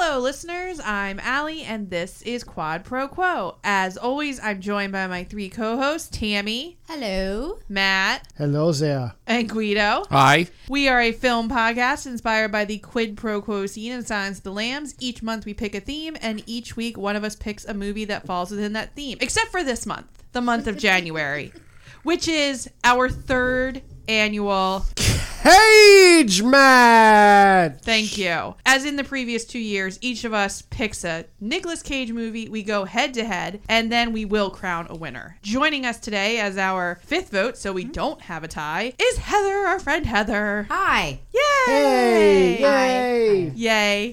Hello, listeners. I'm Allie, and this is Quad Pro Quo. As always, I'm joined by my three co-hosts, Tammy. Hello. Matt. Hello there. And Guido. Hi. We are a film podcast inspired by the quid pro quo scene in Silence of the Lambs. Each month we pick a theme, and each week one of us picks a movie that falls within that theme. Except for this month, the month of January, which is our third annual Cage Match! Thank you. As in the previous 2 years, each of us picks a Nicolas Cage movie. We go head to head, and then we will crown a winner. Joining us today as our fifth vote, so we don't have a tie, is Heather, our friend Heather. Hi. Yay! Hey! Yay! Yay.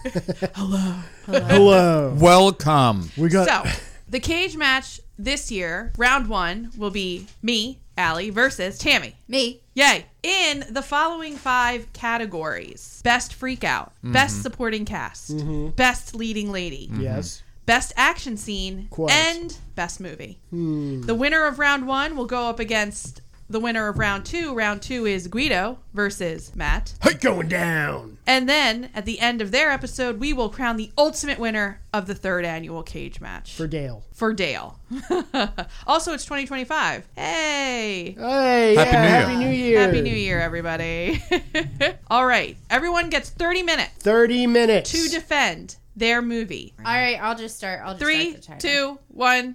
Hello. Welcome. We got... So, the Cage Match this year, round one, will be me, Allie, versus Tammy. Me. Yay. In the following 5 categories: Best Freakout, Best Supporting Cast, Best Leading Lady, Yes. Best Action Scene, Quite. and Best Movie. The winner of round one will go up against the winner of round two. Round two is Guido versus Matt. Hey, going down. And then, at the end of their episode, we will crown the ultimate winner of the third annual Cage Match. For Dale. For Dale. Also, it's 2025. Hey! Hey, Happy New Year. Happy New Year. Happy New Year, everybody. All right. Everyone gets 30 minutes 30 minutes. to defend their movie. All right, I'll just start. 3, 2, 1.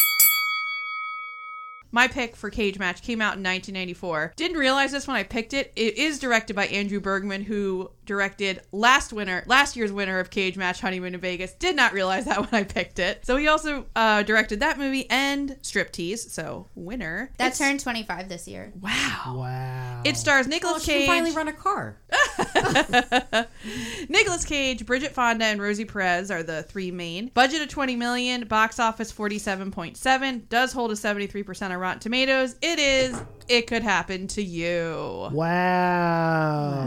My pick for Cage Match came out in 1994. Didn't realize this when I picked it. It is directed by Andrew Bergman, who directed last year's winner of Cage Match, Honeymoon in Vegas. Did not realize that when I picked it. So he also directed that movie and Striptease. So winner. That turned 25 this year. Wow. Wow. It stars Nicolas Cage. finally run a car. Nicolas Cage, Bridget Fonda, and Rosie Perez are the three main. Budget of $20 million, box office 47.7, does hold a 73% on Rotten Tomatoes. It Could Happen to You. Wow.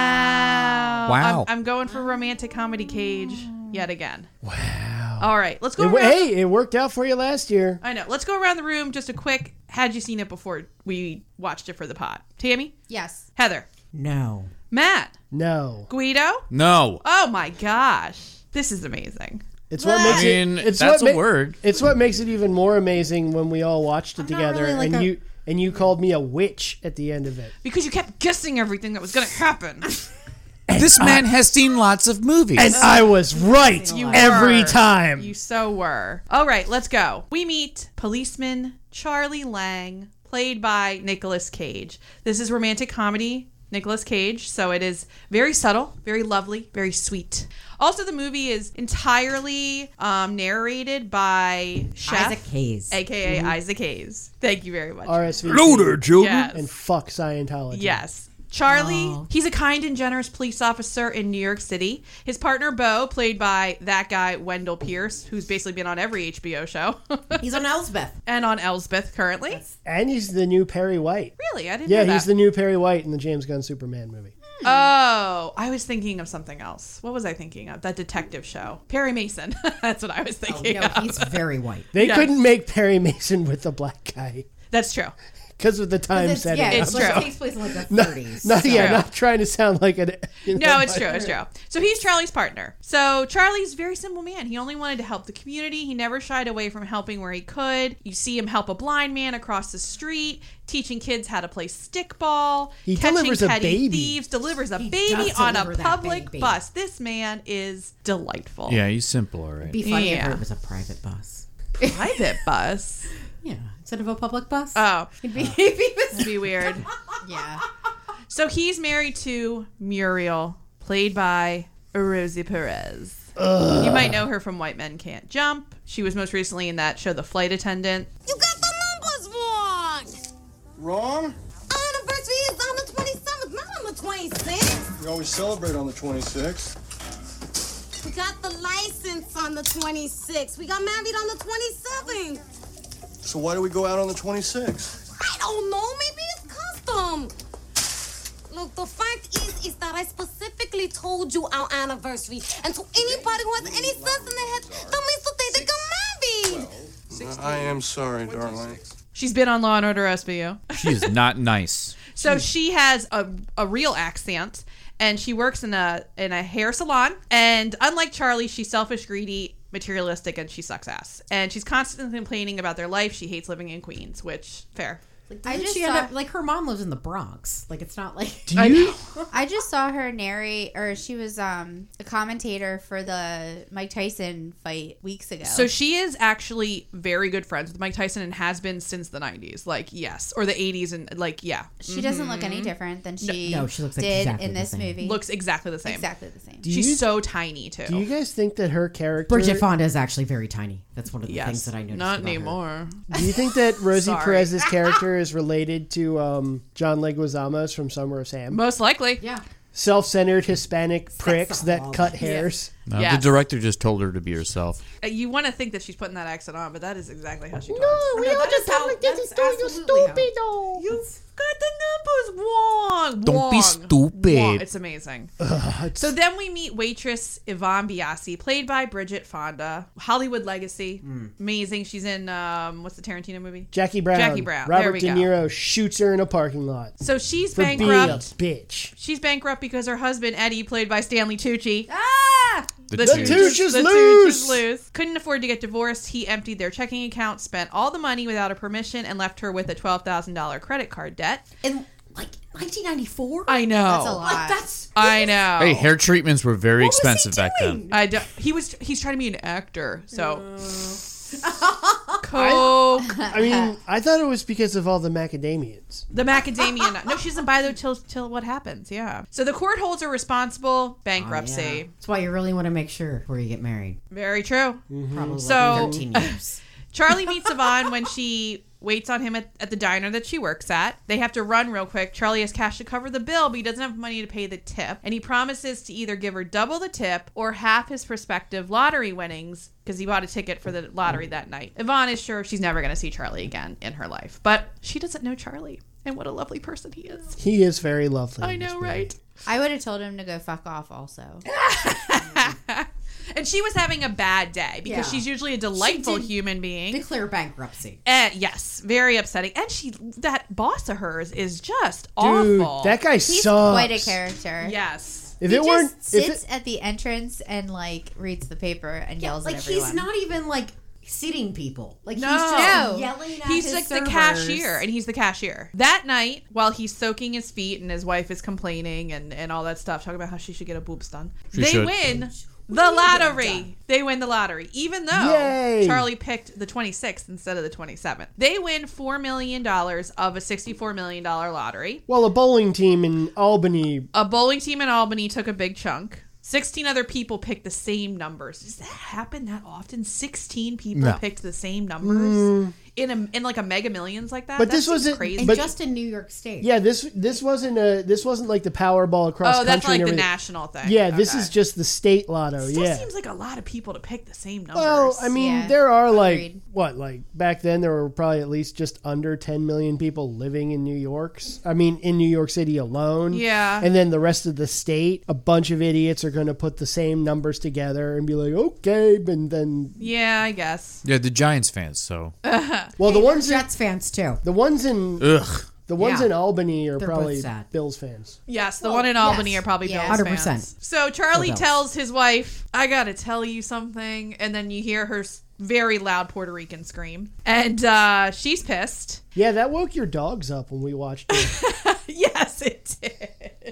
Wow. I'm going for romantic comedy Cage yet again. Wow. All right, let's go around. Hey, it worked out for you last year. I know. Let's go around the room. Just a quick, had you seen it before we watched it for the pod? Tammy? Yes. Heather? No. Matt? No. Guido? No. Oh my gosh. This is amazing. It's what makes that's a word. It's what makes it even more amazing when we all watched it together really and you called me a witch at the end of it. Because you kept guessing everything that was going to happen. This man has seen lots of movies. And I was right every time. You so were. All right, let's go. We meet policeman Charlie Lang, played by Nicolas Cage. This is romantic comedy, Nicolas Cage, so it is very subtle, very lovely, very sweet. Also, the movie is entirely narrated by Chef, Isaac Hayes. a.k.a. Isaac Hayes. Thank you very much. RSVP. Hello there, children. Yes. And fuck Scientology. Yes. Charlie, he's a kind and generous police officer in New York City. His partner, Beau, played by that guy, Wendell Pierce, who's basically been on every HBO show. He's on Elsbeth. And on Elsbeth currently. And he's the new Perry White. Really? I didn't know that. Yeah, he's the new Perry White in the James Gunn Superman movie. Oh, I was thinking of something else. What was I thinking of? That detective show. Perry Mason. That's what I was thinking No, of. he's very white. They Yes. couldn't make Perry Mason with the black guy That's true. because of the time setting. It's It true. takes place in like the 30s. Not trying to sound like an. No, it's true. It's true. So he's Charlie's partner. So Charlie's a very simple man. He only wanted to help the community. He never shied away from helping where he could. You see him help a blind man across the street, teaching kids how to play stickball, He catching delivers a petty baby. thieves, delivers a He baby does on a deliver that public baby. bus. This man is delightful. Yeah, he's simple, all right. It'd be funny Yeah. if it was a private bus. Private bus. Yeah. Instead of a public bus. Oh, It'd be, it'd be weird. Yeah. So he's married to Muriel, played by Rosie Perez. You might know her from White Men Can't Jump. She was most recently in that show, The Flight Attendant. You got the numbers wrong! Wrong? Anniversary is on the 27th, not on the 26th. We always celebrate on the 26th. We got the license on the 26th. We got married on the 27th. So why do we go out on the 26th? I don't know, maybe it's custom. Look, the fact is that I specifically told you our anniversary. And to anybody who has any sense in their head, that means today they got married. I am sorry, darling. She's been on Law & Order SVU. She is not nice. So she has a real accent, and she works in a hair salon. And unlike Charlie, she's selfish, greedy, materialistic, and she sucks ass. And she's constantly complaining about their life. She hates living in Queens, which, fair. I just she saw, end up, like her mom lives in the Bronx. Like it's not like Do you? I just saw her narrate, or she was a commentator for the Mike Tyson fight weeks ago. So she is actually very good friends with Mike Tyson and has been since the 90s. Like, yes. Or the 80s and, like, yeah. she doesn't look any different than she, No, she looks did exactly in the this same. movie. Looks exactly the same. exactly the same. Do She's you- so tiny, too. Do you guys think that her character? Bridget Fonda is actually very tiny. That's one of the Yes. things that I noticed. Not about her. anymore. Do you think that Rosie Sorry. Perez's character is related to John Leguizamo's from Summer of Sam? Most likely. Yeah. Self-centered Hispanic pricks that all. cut hairs. No, Yeah. The director just told her to be herself. You want to think that she's putting that accent on, but that is exactly how she talks. we all just talk like this. It's you stupid. You got the numbers wrong. Don't be Wrong. stupid. Wrong. It's amazing. So then we meet waitress Yvonne Biasi, played by Bridget Fonda. Hollywood legacy. Amazing. She's in, what's the Tarantino movie? Jackie Brown. Jackie Brown. There Robert we De go. Niro shoots her in a parking lot So she's for being a bankrupt. bitch. She's bankrupt because her husband, Eddie, played by Stanley Tucci. Ah! The The Tooch. Tooch is The loose. Tooch is loose. Couldn't afford to get divorced. He emptied their checking account, spent all the money without her permission, and left her with a $12,000 credit card debt. In like 1994. I know. That's a lot. Like that's. I know. Hey, hair treatments were very What was he expensive back then. doing? I don't, he's trying to be an actor, so Coke, I mean, I thought it was because of all the macadamians. the macadamia nut. No, she doesn't buy those till what happens. Yeah. So the court holds her responsible. Bankruptcy. Oh, yeah. That's why you really want to make sure before you get married. Very true. Probably So- like 13 years. Charlie meets Yvonne when she waits on him at the diner that she works at. They have to run real quick. Charlie has cash to cover the bill, but he doesn't have money to pay the tip. And he promises to either give her double the tip or half his prospective lottery winnings because he bought a ticket for the lottery that night. Yvonne is sure she's never going to see Charlie again in her life, but she doesn't know Charlie. And what a lovely person he is. He is very lovely. I in this know, movie. right? I would have told him to go fuck off also. And she was having a bad day because Yeah. she's usually a delightful She did human being. Declare bankruptcy. Yes, very upsetting. And that boss of hers is just Dude, awful. that guy He's sucks. quite a character. Yes. If He it weren't, just if sits it, at the entrance and like reads the paper and yells Like at everyone. he's not even like seating people. Like No. he's just No. yelling at He's his like servers. the cashier, and he's the cashier. That night, while he's soaking his feet and his wife is complaining and all that stuff, talking about how she should get a boobs done, She they should. win What the do you mean get 'em lottery. done? They win the lottery, even though Yay. Charlie picked the 26th instead of the 27th. They win $4 million of a $64 million lottery. well, a bowling team in Albany. A bowling team in Albany took a big chunk. 16 other people picked the same numbers. Does that happen that often? 16 people No. picked the same numbers in like a Mega Millions like that. But That this seems wasn't- crazy. And But- just in New York State. Yeah, this wasn't like the Powerball across Oh, that's country. like and the everything. national thing. Yeah, this Okay. is just the state lotto. Still yeah. seems like a lot of people to pick the same numbers. Well, I mean, Yeah, there are like agreed. like back then there were probably at least just under 10 million people living in New York. I mean, in New York City alone. Yeah. And then the rest of the state, a bunch of idiots are going to put the same numbers together and be like, okay, and then yeah, I guess. Yeah, the Giants fans, so. well, the ones Jets fans too. the ones in Ugh. the ones Yeah. in Albany are They're probably both sad. Bills fans. Yes, the one in Albany yes. are probably Yeah. Bills 100%. fans. So Charlie Or Bills. tells his wife, "I gotta tell you something," and then you hear her very loud Puerto Rican scream, and she's pissed. Yeah, that woke your dogs up when we watched it. Yes, it did.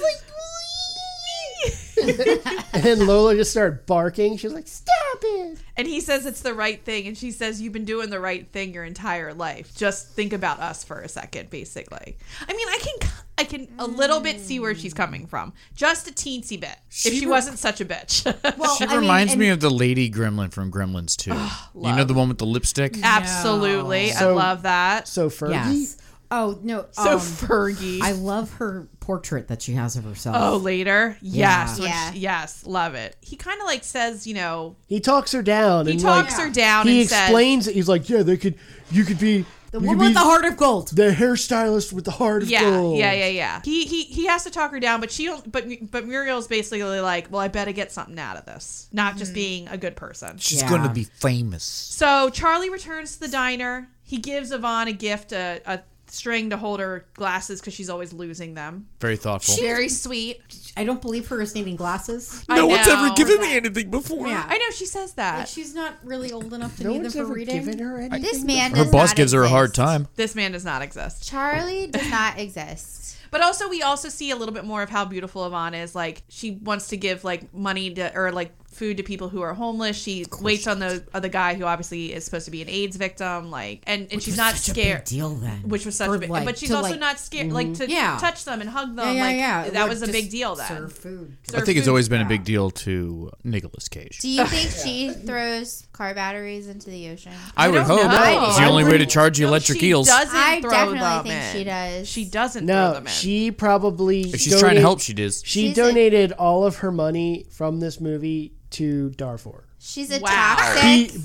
And then Lola just started barking. She was like, "Stop it!" And he says it's the right thing, and she says, "You've been doing the right thing your entire life. Just think about us for a second." Basically, I mean, I can a little bit see where she's coming from, just a teensy bit. If she wasn't such a bitch. Well, She I mean, reminds and- me of the lady gremlin from Gremlins 2. You know the one with the lipstick? Absolutely, I So- love that. So Fergie, Yes. Oh no. So Fergie. I love her portrait that she has of herself. Oh, later? Yes. when Yeah. yes, love it. He kind of like says, you know, he talks her down. he and talks like, her down he and says, explains it. He's like, "Yeah, you could be the you woman could with be the heart of gold. the hairstylist with the heart of yeah, gold." yeah. He has to talk her down, but she don't. But Muriel's basically like, well, I better get something out of this, not just being a good person. She's Yeah. going to be famous. So Charlie returns to the diner. He gives Yvonne a gift, a string to hold her glasses because she's always losing them. Very thoughtful. Very sweet. I don't believe her as needing glasses. No one's ever given me anything before. Yeah. I know she says that. Like, she's not really old enough to No need them one's for ever reading. given her anything. This man Her does boss not gives her a hard exist. time. This man does not exist. Charlie does not exist. But also, we also see a little bit more of how beautiful Yvonne is. Like, she wants to give like money to, or like food to people who are homeless. She waits on the guy who obviously is supposed to be an AIDS victim. Like, and Which she's was not such a scared. big deal then. Which was such For, a big, like, but she's to, also like- not scared, like to Yeah. touch them and hug them. Like that Like, was a just big deal then. Serve food. I think it's always been a big deal to Nicolas Cage. Do you think she throws car batteries into the ocean? I would don't hope. know. It's the only way to charge you electric she eels. Doesn't I throw definitely them think in. she does. She doesn't throw No, them in. she probably. If she's trying to help, she does. She She's donated all of her money from this movie to Darfur She's a Wow. toxic.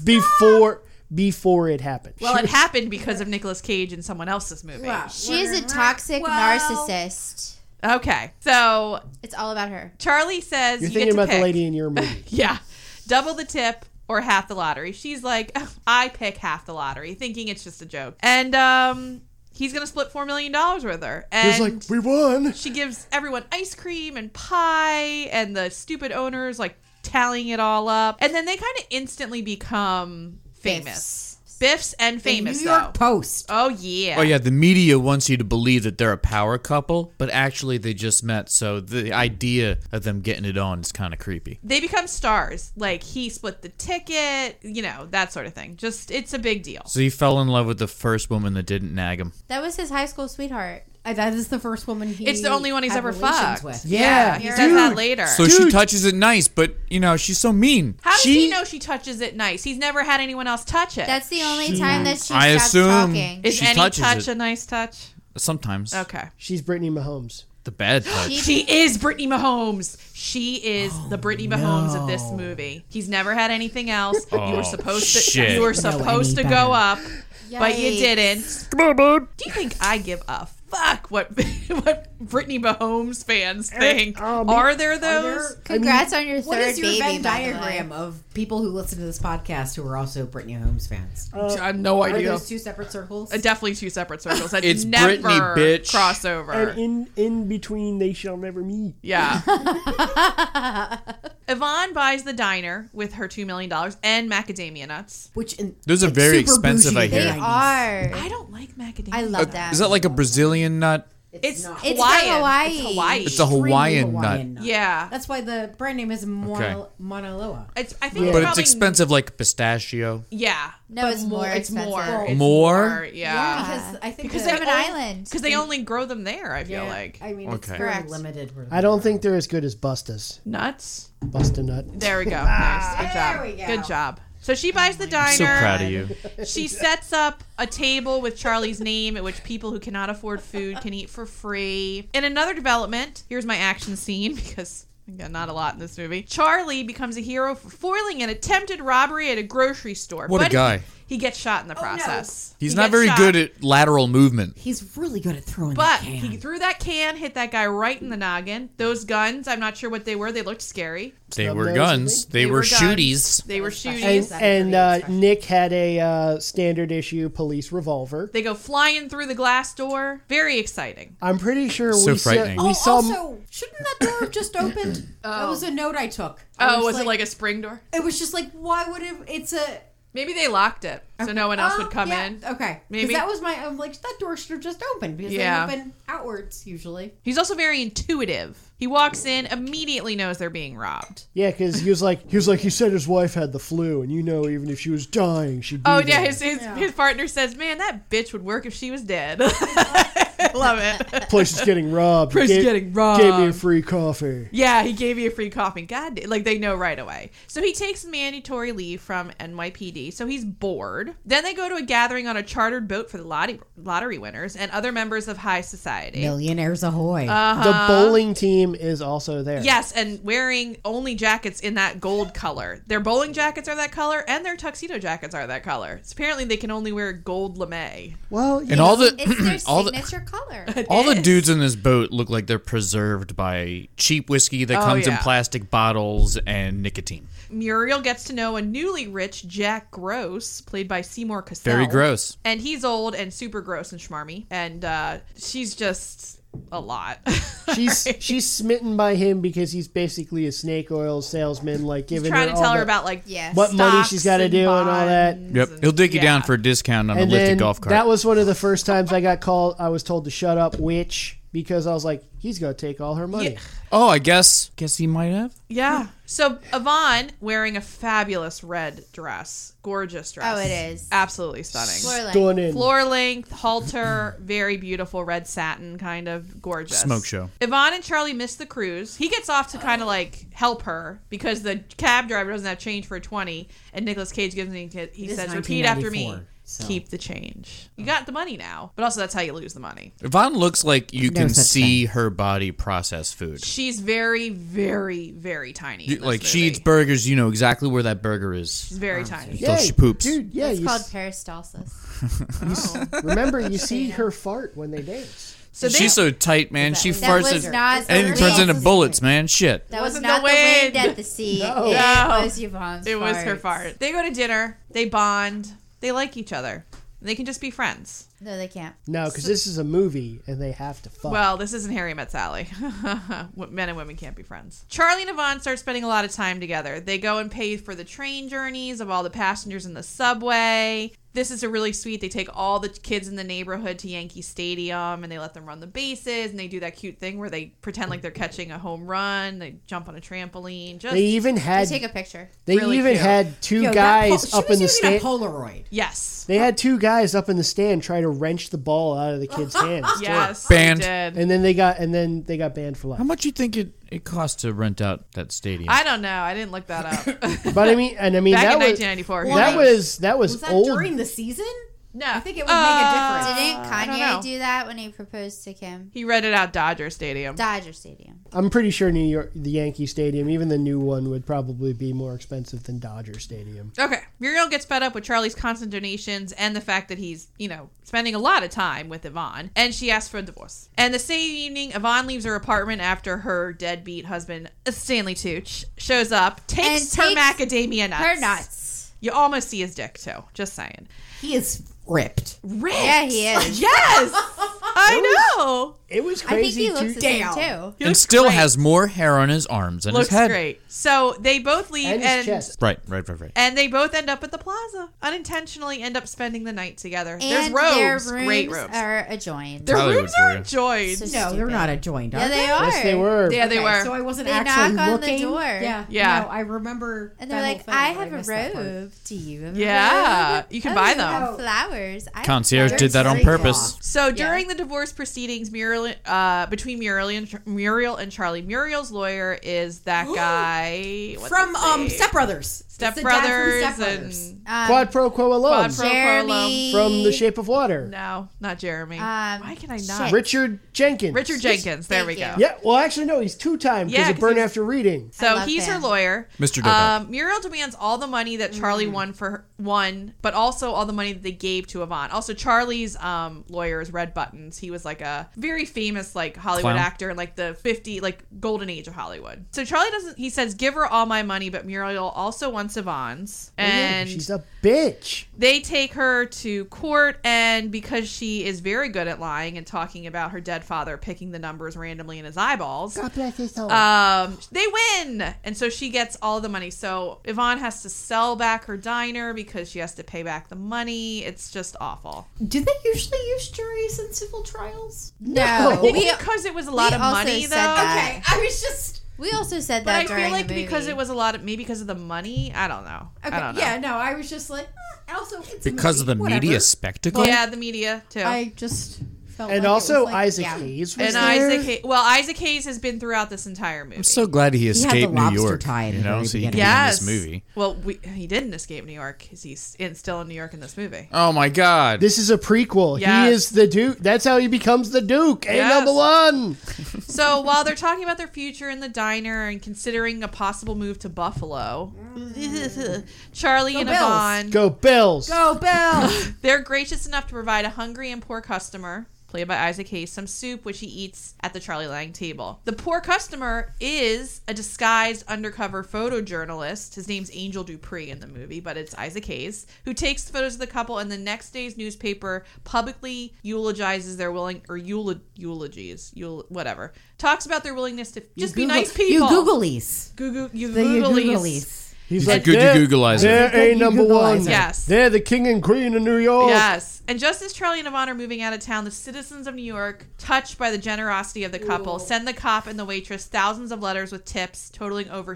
before it happened. Well, She it was- happened because of Nicolas Cage in someone else's movie. She is a toxic narcissist. Okay, so It's all about her. Charlie says You're you thinking get to about pick. the lady in your movie. Yeah, double the tip or half the lottery. She's like, I pick half the lottery, thinking it's just a joke. And he's gonna split $4 million with her. And He's like, we won. she gives everyone ice cream and pie, and the stupid owners like tallying it all up, and then they kind of instantly become famous. Biffs and famous, New York though. Post. Oh yeah. Oh yeah, the media wants you to believe that they're a power couple, but actually they just met. So the idea of them getting it on is kind of creepy. They become stars. Like, he split the ticket, you know, that sort of thing. Just, it's a big deal. So he fell in love with the first woman that didn't nag him. That was his high school sweetheart. That is the first woman he It's the only one he's had ever relations fucked. with. Yeah, he You're says that right. later. So she touches it nice, but you know she's so mean. How does she- he know she touches it nice? He's never had anyone else touch it. That's the only time that she I stops assume- talking. Is she any touches touch it. a nice touch? Sometimes. Okay. She's Brittany Mahomes. The bad touch. She is Brittany Mahomes. She is the Brittany Mahomes of this movie. He's never had anything else. You were supposed to. shit. You were Know supposed to any go better. up, but you Yikes. didn't. Come on, bud. Do you think I give a fuck what Brittany Mahomes fans think? Are there those? Congrats on your third What is your baby, Venn by the way. diagram of people who listen to this podcast who are also Brittany Holmes fans? I have no Are idea. those two separate circles? Definitely two separate circles. That It's never Brittany, bitch. cross over. And in between, they shall never meet. Yeah. Yvonne buys the diner with her $2 million and macadamia nuts. Which Those are it's very super expensive, bougie I in the hear. They 90s. are. I don't like macadamia. I love them. Is that like a Brazilian nut? It's not. It's Hawaiian. from Hawaii. It's Hawaii. It's a Hawaiian nut. Yeah. That's why the brand name is Mauna Loa. It's. I think Yeah. it's But it's probably, expensive like pistachio. Yeah. No, But it's more It's more. expensive. It's More? Yeah. Because I think Because that- From an island. Because they only grow them there. I feel yeah, like I mean, it's Okay. very Correct. limited. where I don't think they're as good as Busta's. nuts. Busta nut. There we go. Nice. Good job. There we go. Good job. So she buys the diner. I'm so proud of you. She sets up a table with Charlie's name at which people who cannot afford food can eat for free. In another development, here's my action scene because again, not a lot in this movie. Charlie becomes a hero for foiling an attempted robbery at a grocery store. What a but guy. He gets shot in the process. He's He not gets very shot. good at lateral movement. He's really good at throwing But the can. he threw that can, hit that guy right in the noggin. Those guns, I'm not sure what they were. They looked scary. They Snub were nose, guns. I think. They were guns. shooties. They were And- shooties. And Nick had a standard issue police revolver. They go flying through the glass door. Very exciting. I'm pretty sure So we saw, frightening. we Oh, saw also, shouldn't that door have just opened? That was a note I took. I Oh, was it like a spring door? It was just like, why would it? It's a. Maybe they locked it so no one else would come yeah, in. Okay, Maybe. Because that was my. I'm like, that door should have just opened because Yeah. they open outwards usually. He's also very intuitive. He walks in, immediately knows they're being robbed. Yeah, because he was like, he said his wife had the flu, and you know, even if she was dying, she'd be Oh there. yeah, his partner says, "Man, that bitch would work if she was dead." I love it. Place is getting robbed. Place is getting robbed. Gave me a free coffee. Yeah, he gave you a free coffee. God, like they know right away. So he takes mandatory leave from NYPD. So he's bored. Then they go to a gathering on a chartered boat for the lottery winners and other members of high society. Millionaires ahoy! The bowling team is also there. Yes, and wearing only jackets in that gold color. Their bowling jackets are that color, and their tuxedo jackets are that color. So apparently, they can only wear gold lame. Well, And all the It's their all the signature color. color. All the dudes in this boat look like they're preserved by cheap whiskey that comes in yeah. plastic bottles and nicotine. Muriel gets to know a newly rich Jack Gross, played by Seymour Cassell. Very gross. And he's old and super gross and schmarmy. And she's just a lot. She's smitten by him because he's basically a snake oil salesman, like giving trying her to tell all her the- about like Yes. what money she's got to stocks do and all that. bonds Yep. and- He'll dig you down yeah. for a discount on And a lifted then golf cart. that was one of the first times I was told to shut up, witch, because I was like, he's gonna take all her money. Yeah. Oh, I guess he might have. Yeah. So Yvonne wearing a fabulous red dress, gorgeous dress. Oh, it is. Absolutely stunning. Floor length. Stunning. Floor length, halter, very beautiful red satin, kind of gorgeous. Smoke show. Yvonne and Charlie miss the cruise. He gets off to kind of like help her because the cab driver doesn't have change for a 20, and Nicolas Cage gives him. He It is says, "Repeat after me. 1994, so. Keep the change. You got the money now, but also that's how you lose the money." Yvonne looks like you No can such see her body process food. She's very, very, very tiny. in this Like she movie. eats burgers, you know exactly where that burger is. She's very tiny. Until she poops. dude. Yeah, It's you called s- peristalsis. remember you see her fart when they dance. So they, She's so tight, man. She That farts was it, not and it the turns wind. into bullets, man. Shit. That was Wasn't not the the wind wind. at the sea. No. It No. was Yvonne's it was her farts. fart. They go to dinner. They bond. They like each other. They can just be friends. No, they can't. No, because this is a movie and they have to fuck. Well, this isn't Harry Met Sally. Men and women can't be friends. Charlie and Yvonne start spending a lot of time together. They go and pay for the train journeys of all the passengers in the subway. This is a really sweet. They take all the kids in the neighborhood to Yankee Stadium and they let them run the bases and they do that cute thing where they pretend like they're catching a home run. They jump on a trampoline. Just they even They had take a picture. really cute. had two Yo, that guys she up was in the using a stand. Polaroid. yes, They had two guys up in the stand trying to wrench the ball out of the kids' hands. too. yes, Banned. they did. And then they got banned for life. How much you think it cost to rent out that stadium? I don't know. I didn't look that up. But I mean Back that in was 1994. who that knows? was Was that old. during the season? No, I think it would make a difference. Didn't I don't know. Kanye do that when he proposed to Kim? He rented out Dodger Stadium. Dodger Stadium. I'm pretty sure New York, the Yankee Stadium, even the new one, would probably be more expensive than Dodger Stadium. Okay. Muriel gets fed up with Charlie's constant donations and the fact that he's, spending a lot of time with Yvonne, and she asks for a divorce. And the same evening, Yvonne leaves her apartment after her deadbeat husband, Stanley Tucci, shows up, takes her takes macadamia nuts. Her nuts. You almost see his dick, too. Just saying. He is ripped. Ripped. Yeah, he is. Yes! I know! It was I think crazy he looks the same Damn. too. He and looks still great. has more hair on his arms and Looks his head. great. So they both leave and his chest. Right. And they both end up at the plaza. Unintentionally end up spending the night together. There's And robes. their rooms Great robes. are adjoined. Their Hollywood rooms for are you. joined. So No, they're stupid. not adjoined. Yeah, Are they are. Yes, they were. Yeah, they Okay, were. So I wasn't They actually knock on the looking. door. Yeah. Yeah. No, I remember. And they're that like, whole thing, I but have a missed that part. robe. Do you have a Yeah, robe? you can Oh, buy you them. have flowers. I have Concierge flowers. did that on Very purpose. cool. So during the divorce proceedings, between Muriel and Charlie, Muriel's lawyer is that guy what's From his name? Step Brothers. Step It's the dad from Brothers Step Brothers. and Quad pro quo alum Quad pro- Jeremy from The Shape of Water. no, not Jeremy. Um, Why can I not? shit. Richard Jenkins. Richard Jenkins. There we Thank go. you. Yeah, well, actually, no, he's two-time because Yeah, of 'cause Burn he's- After Reading. I So love he's her him. lawyer. Mr. Dobak. Muriel demands all the money that Charlie won, but also all the money that they gave to Yvonne. Also, Charlie's lawyer is Red Buttons. He was like a very famous Hollywood Clown. actor in the 50 golden age of Hollywood. So Charlie doesn't. He says, "Give her all my money," but Muriel also wants Yvonne's, and She's a bitch. they take her to court, and because she is very good at lying and talking about her dead father picking the numbers randomly in his eyeballs, God bless his soul. they win, and so she gets all the money. So Yvonne has to sell back her diner because she has to pay back the money. It's just awful. Do they usually use juries in civil trials? No, Because it was a lot of also money, said though. that. Okay, I was just. we also said But that I during feel like the movie. because it was a lot of maybe because of the money. I don't know. Okay, I don't know. yeah, no, I was just like, also it's a Because of the movie, media whatever. spectacle? Yeah, the media too. I just felt and like also it was like, Isaac yeah. Hayes was and there. Isaac Hayes has been throughout this entire movie. I'm so glad he had the escaped New lobster York. tie at the very So he can beginning. be in yes. this movie. Well, he didn't escape New York because he's still in New York in this movie. Oh my God. This is a prequel. Yes. He is the Duke. That's how he becomes the Duke. Yes. Number one. So while they're talking about their future in the diner and considering a possible move to Buffalo, Charlie and Bills. Yvonne, Go Bills. Go Bill! they're gracious enough to provide a hungry and poor customer played by Isaac Hayes, some soup, which he eats at the Charlie Lang table. The poor customer is a disguised undercover photojournalist. His name's Angel Dupree in the movie, but it's Isaac Hayes, who takes photos of the couple, and the next day's newspaper publicly eulogizes their whatever. Talks about their willingness to just be nice people. You Googleese. You The you Googleese. Googleese. He's It's good to Googleize it. They're Good a number one. Googleizer. Yes. They're the king and queen of New York. Yes. And just as Charlie and Yvonne are moving out of town, the citizens of New York, touched by the generosity of the couple, send the cop and the waitress thousands of letters with tips totaling over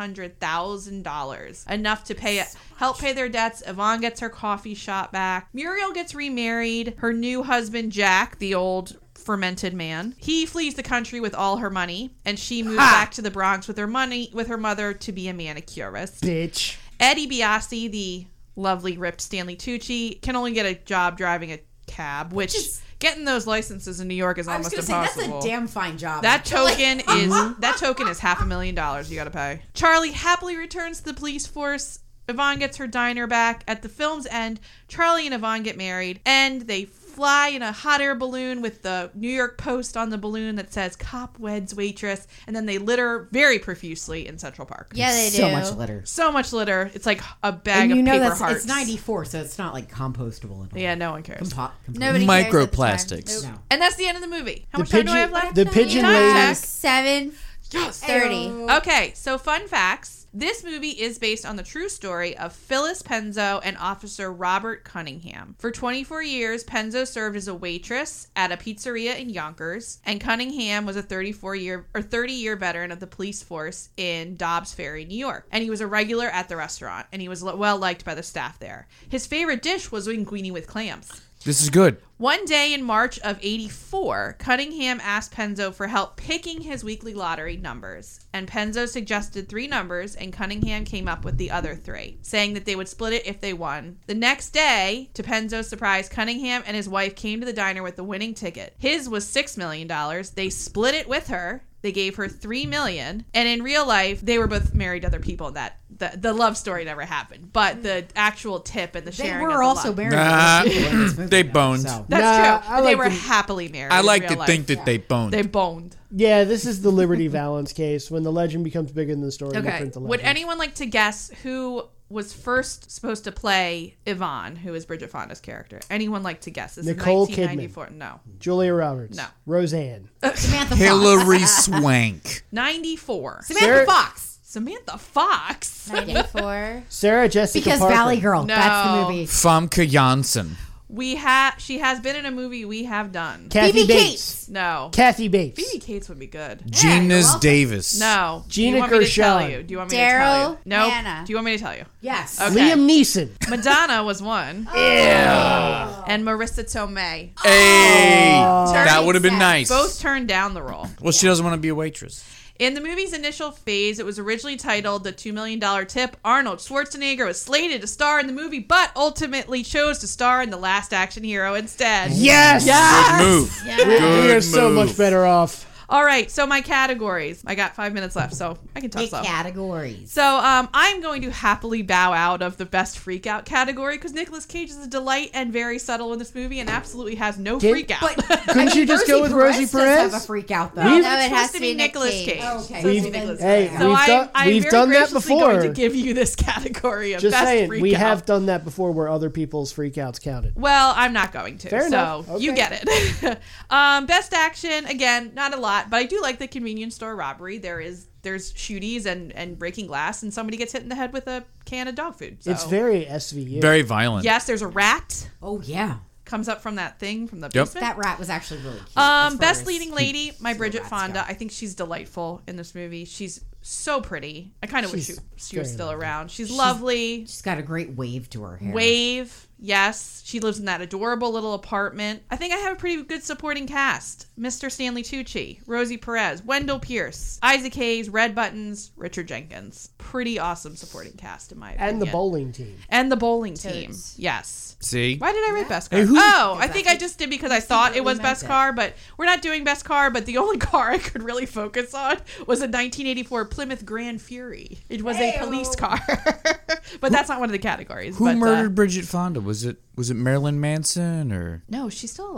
$600,000. Enough to help pay their debts. Yvonne gets her coffee shop back. Muriel gets remarried. Her new husband, Jack, the old fermented man, he flees the country with all her money, and she moves back to the Bronx with her mother to be a manicurist. Bitch. Eddie Biasi, the lovely ripped Stanley Tucci, can only get a job driving a cab, which getting those licenses in New York is I was almost gonna impossible. say, that's a damn fine job. That token is $500,000 you gotta pay. Charlie happily returns to the police force. Yvonne gets her diner back. At the film's end, Charlie and Yvonne get married, and they fly in a hot air balloon with the New York Post on the balloon that says "Cop weds waitress," and then they litter very profusely in Central Park. Yeah, they do. so much litter. So much litter. It's like a bag And you of know paper that's hearts. it's 94, so it's not like compostable at all. Yeah, no one cares. Nobody cares at the time. Microplastics. No. And that's the end of the movie. How The much time do I pigeon- have left? the pigeon Time lady- check. 7:30. Okay, so fun facts. This movie is based on the true story of Phyllis Penzo and Officer Robert Cunningham. For 24 years, Penzo served as a waitress at a pizzeria in Yonkers, and Cunningham was a 30-year veteran of the police force in Dobbs Ferry, New York. And he was a regular at the restaurant, and he was well liked by the staff there. His favorite dish was linguine with clams. This is good. One day in March of '84, Cunningham asked Penzo for help picking his weekly lottery numbers. And Penzo suggested 3 numbers, and Cunningham came up with the other 3, saying that they would split it if they won. The next day, to Penzo's surprise, Cunningham and his wife came to the diner with the winning ticket. His was $6 million. They split it with her. They gave her $3 million, and in real life, they were both married to other people. That the love story never happened, but the actual tip and the They sharing. were of the also love. married. Nah, in this movie, they though, boned. so. That's Nah, true. I But they like were to- happily married. I in like real to think life. that they boned. They boned. Yeah, this is the Liberty Valance case. When the legend becomes bigger than the story, you Okay. print the legend. Would anyone like to guess who was first supposed to play Yvonne, who is Bridget Fonda's character? Anyone like to guess? This Nicole is 1994. No. Julia Roberts. No. Roseanne. Samantha Fox. Hillary Swank. 94. Samantha Sarah- Fox. Samantha Fox. 94. Sarah Jessica Because Parker. Valley Girl. No. That's the movie. Famke Janssen. She has been in a movie we have done. Kathy Phoebe Bates. Cates. No. Kathy Bates. Phoebe Cates would be good. Gina's welcome. Davis. No. Gina Do you want me to tell Gershon. you? Do you want me to tell Daryl you? No. Hannah. Do you want me to tell you? Yes. Okay. Liam Neeson. Madonna was one. And Marissa Tomei. Hey, Oh. that would have been nice. Both turned down the role. Well, she doesn't want to be a waitress. In the movie's initial phase, it was originally titled The $2 Million Tip. Arnold Schwarzenegger was slated to star in the movie, but ultimately chose to star in The Last Action Hero instead. Yes. Good move. We are so move. much better off. All right, so my categories. I got 5 minutes left, so I can talk Big some. categories. So I'm going to happily bow out of the best freak out category because Nicolas Cage is a delight and very subtle in this movie and absolutely has no freak out. But Couldn't you just go with Rosie does Perez? have a freak out though. No, We've- it's No, it supposed has to to be be Nick Nicolas Cage. Cage. Oh, okay. It's supposed to be We've- Nicolas hey, Cage. So I'm we've very done that graciously before. going to give you this category of Just best saying, freak we out. have done that before where other people's freakouts counted. Well, I'm not going to. Fair so enough. you Okay. get it. Best action, again, not a lot, but I do like the convenience store robbery. There's shooties and breaking glass, and somebody gets hit in the head with a can of dog food. So. It's very SVU. Very violent. Yes, there's a rat Oh yeah. comes up from that thing from the Yep. basement. That rat was actually really cute. as far Best as leading lady, my Bridget rats Fonda. go. I think she's delightful in this movie. She's so pretty. I kind of wish She's she was very still lovely. around. She's lovely. She's got a great wave to her hair. Wave, yes. She lives in that adorable little apartment. I think I have a pretty good supporting cast. Mr. Stanley Tucci, Rosie Perez, Wendell Pierce, Isaac Hayes, Red Buttons, Richard Jenkins. Pretty awesome supporting cast in my opinion. And the bowling team. And the bowling team. Totes. Yes. See? Why did I write best car? Hey, who- I think I just did because I thought it was secretly best meant it. car, but we're not doing best car. But the only car I could really focus on was a 1984 Plymouth Grand Fury. It was a police car, but that's not one of the categories. Who but, murdered Bridget Fonda? Was it Marilyn Manson or? No, she's still alive.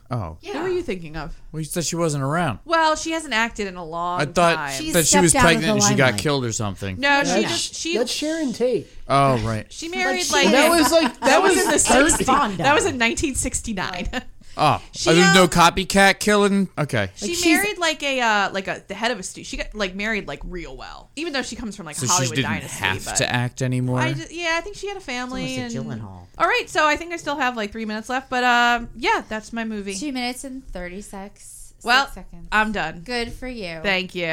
Oh. Yeah. Who are you thinking of? Well, you said she wasn't around. Well, she hasn't acted in a long I thought time. She's that she was stepped out of pregnant and the she got limelight. killed or something. No, That's- she That's Sharon Tate. Oh, right. she married she- like That was like that was in the 30. Fonda. that was in 1969. Oh, She, there's no copycat killing? Okay. She she's- married like the head of a studio. She got like married like real well, even though she comes from like So a she Hollywood didn't dynasty. have but to act anymore? I think she had a family. Almost a And... Gyllenhaal. All right, so I think I still have like 3 minutes left, but yeah, that's my movie. 2 minutes and 36 Well, seconds. I'm done. Good for you. Thank you.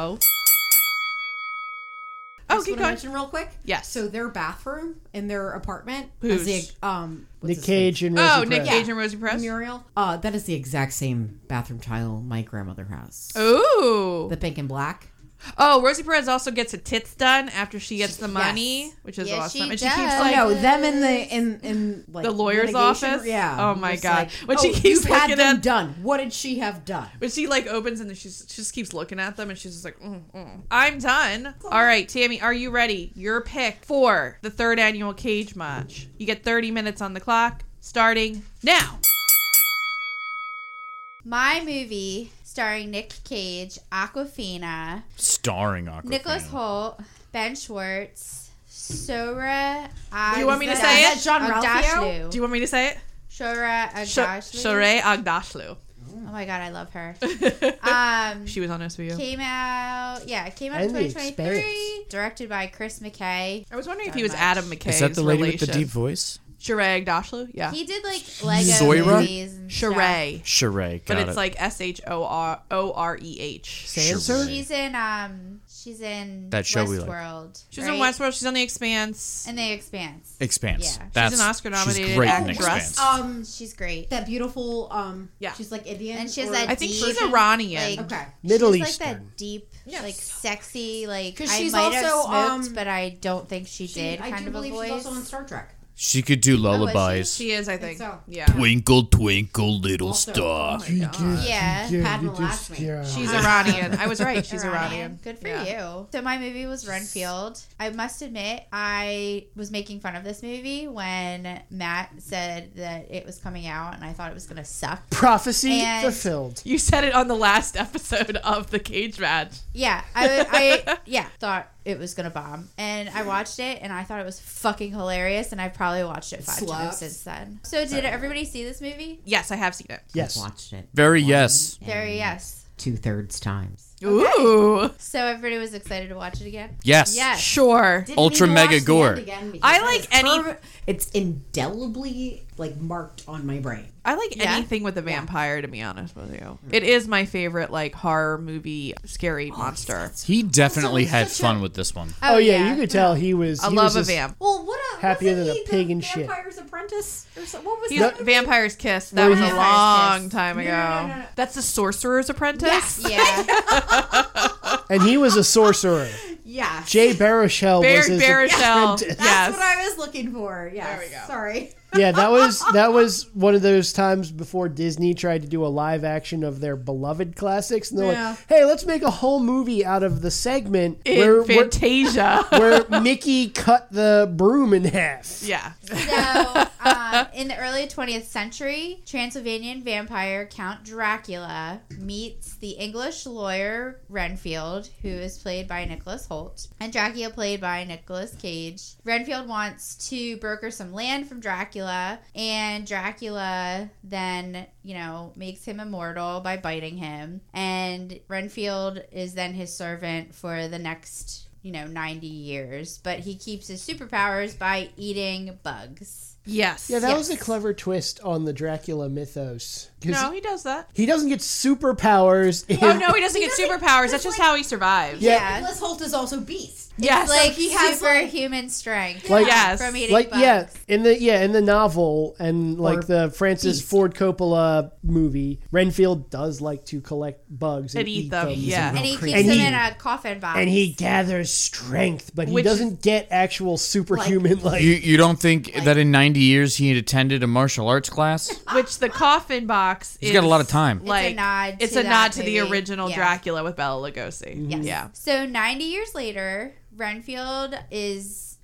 I Oh, just keep want to going. mention real quick. Yes. So their bathroom in their apartment Whose? is the what's Nick his Cage name? and Rosie Oh, Nick Perez. Cage and Rosie Perez. Muriel. That is the exact same bathroom tile my grandmother has. Ooh. The pink and black. Oh, Rosie Perez also gets her tits done after she gets the money, which is Yes, awesome. she And she keeps does. like No, them in the like the lawyer's litigation. office? Yeah. Oh my Just God. Like, When she keeps you've had looking them at- done. What did she have done? when she like opens and then she just keeps looking at them and she's just like, I'm done. All right, Tammy, are you ready? Your pick for the 3rd annual Cage Match. You get 30 minutes on the clock, starting now. My movie starring Nick Cage, Aquafina, Starring Aquafina. Nicholas Hoult, Ben Schwartz, Sora. Do you want me to say it? Is that Jean-Ralphio? Do you want me to say it? Shora Agdashlu. Sheree Agdashlu. Oh my god, I love her. She was on SVU. Came out in And The 2023. Directed by Chris McKay. I was wondering if he was Adam McKay's Is that the lady with the relation. deep voice? Sheree Agdashlu? Yeah. He did like Lego Zoira? movies and stuff. Sheree. Sheree. But Got it's it. like SHOREH. Sanser? She's in That show we like. Westworld. She's in Westworld. She's on The Expanse. And The Expanse. Expanse. Yeah. That's, She's an Oscar-nominated she's great in actress. Expanse. She's great. That beautiful. Yeah. She's like Indian. And she has or- that I think deep, she's Iranian. like, Okay. Middle she's Eastern. like that deep, like sexy, like 'Cause I she's might have also, smoked, but I don't think she did. I kind do of a believe she's voice. also on Star Trek. She could do lullabies. She is, I think. so. Yeah. Twinkle, twinkle, little Also- star. Yeah. Padma Lakshmi. She's Iranian. I was right. She's Iranian. Iranian. Good for Yeah. you. So my movie was Renfield. I must admit, I was making fun of this movie when Matt said that it was coming out, and I thought it was going to suck. Prophecy And- fulfilled. You said it on the last episode of the Cage Match. Yeah, I thought it was gonna bomb, and I watched it, and I thought it was fucking hilarious, and I've probably watched it 5 times Slaps. since then. So did everybody see this movie? Yes, I have seen it. Yes. Watched it Very yes. Very yes. 2/3 times. Ooh. So everybody was excited to watch it again. Yes. Yes. Sure. Didn't Ultra need to mega watch the gore. end again because I that like is any- It's indelibly like marked on my brain. I like Yeah. anything with a vampire, to be honest with you. It is my favorite, like, horror movie scary monster. He definitely Also, had such fun a- with this one. Oh, yeah, you could tell he was. I he love was a just- vamp. Well, what Happier wasn't than a he pig the in shit. Vampire's Apprentice? Or so, what was He's that? Vampire's Kiss. That Where was a he's- long Kiss. time ago. no. That's the Sorcerer's Apprentice? Yeah. And he was a sorcerer. Yeah. Jay Baruchel was his Baruchel. apprentice. That's Yes. what I was looking for. Yes. There we go. Sorry. Yeah, that was one of those times before Disney tried to do a live action of their beloved classics, and they're Yeah. like, "Hey, let's make a whole movie out of the segment In Fantasia. where Mickey cut the broom in half." Yeah. So, in the early 20th century, Transylvanian vampire Count Dracula meets the English lawyer Renfield, who is played by Nicholas Hoult, and Dracula played by Nicolas Cage. Renfield wants to broker some land from Dracula, and Dracula then, makes him immortal by biting him, and Renfield is then his servant for the next 90 years, but he keeps his superpowers by eating bugs. Yes. Yeah, that was a Yes. clever twist on the Dracula mythos. 'Cause No, he does that. he doesn't get superpowers. Oh, no, he doesn't get superpowers. That's just how he survives. Yeah. Nicholas Hoult is also Beast. Yes. Like he has, superhuman strength. Like- Yes. From eating Like bugs. in the novel and like Or the Francis Beast. Ford Coppola movie, Renfield does like to collect bugs and eat them. Yeah. And he keeps And them he- in a coffin box. And he gathers strength, but he Which- doesn't get actual superhuman like. You don't think that in 90 years he had attended a martial arts class? Which the coffin box He's got a lot of time. Like, It's it's a nod to a that nod to the movie. original Yeah. Dracula with Bela Lugosi. Yes. Yeah. So 90 years later, Renfield is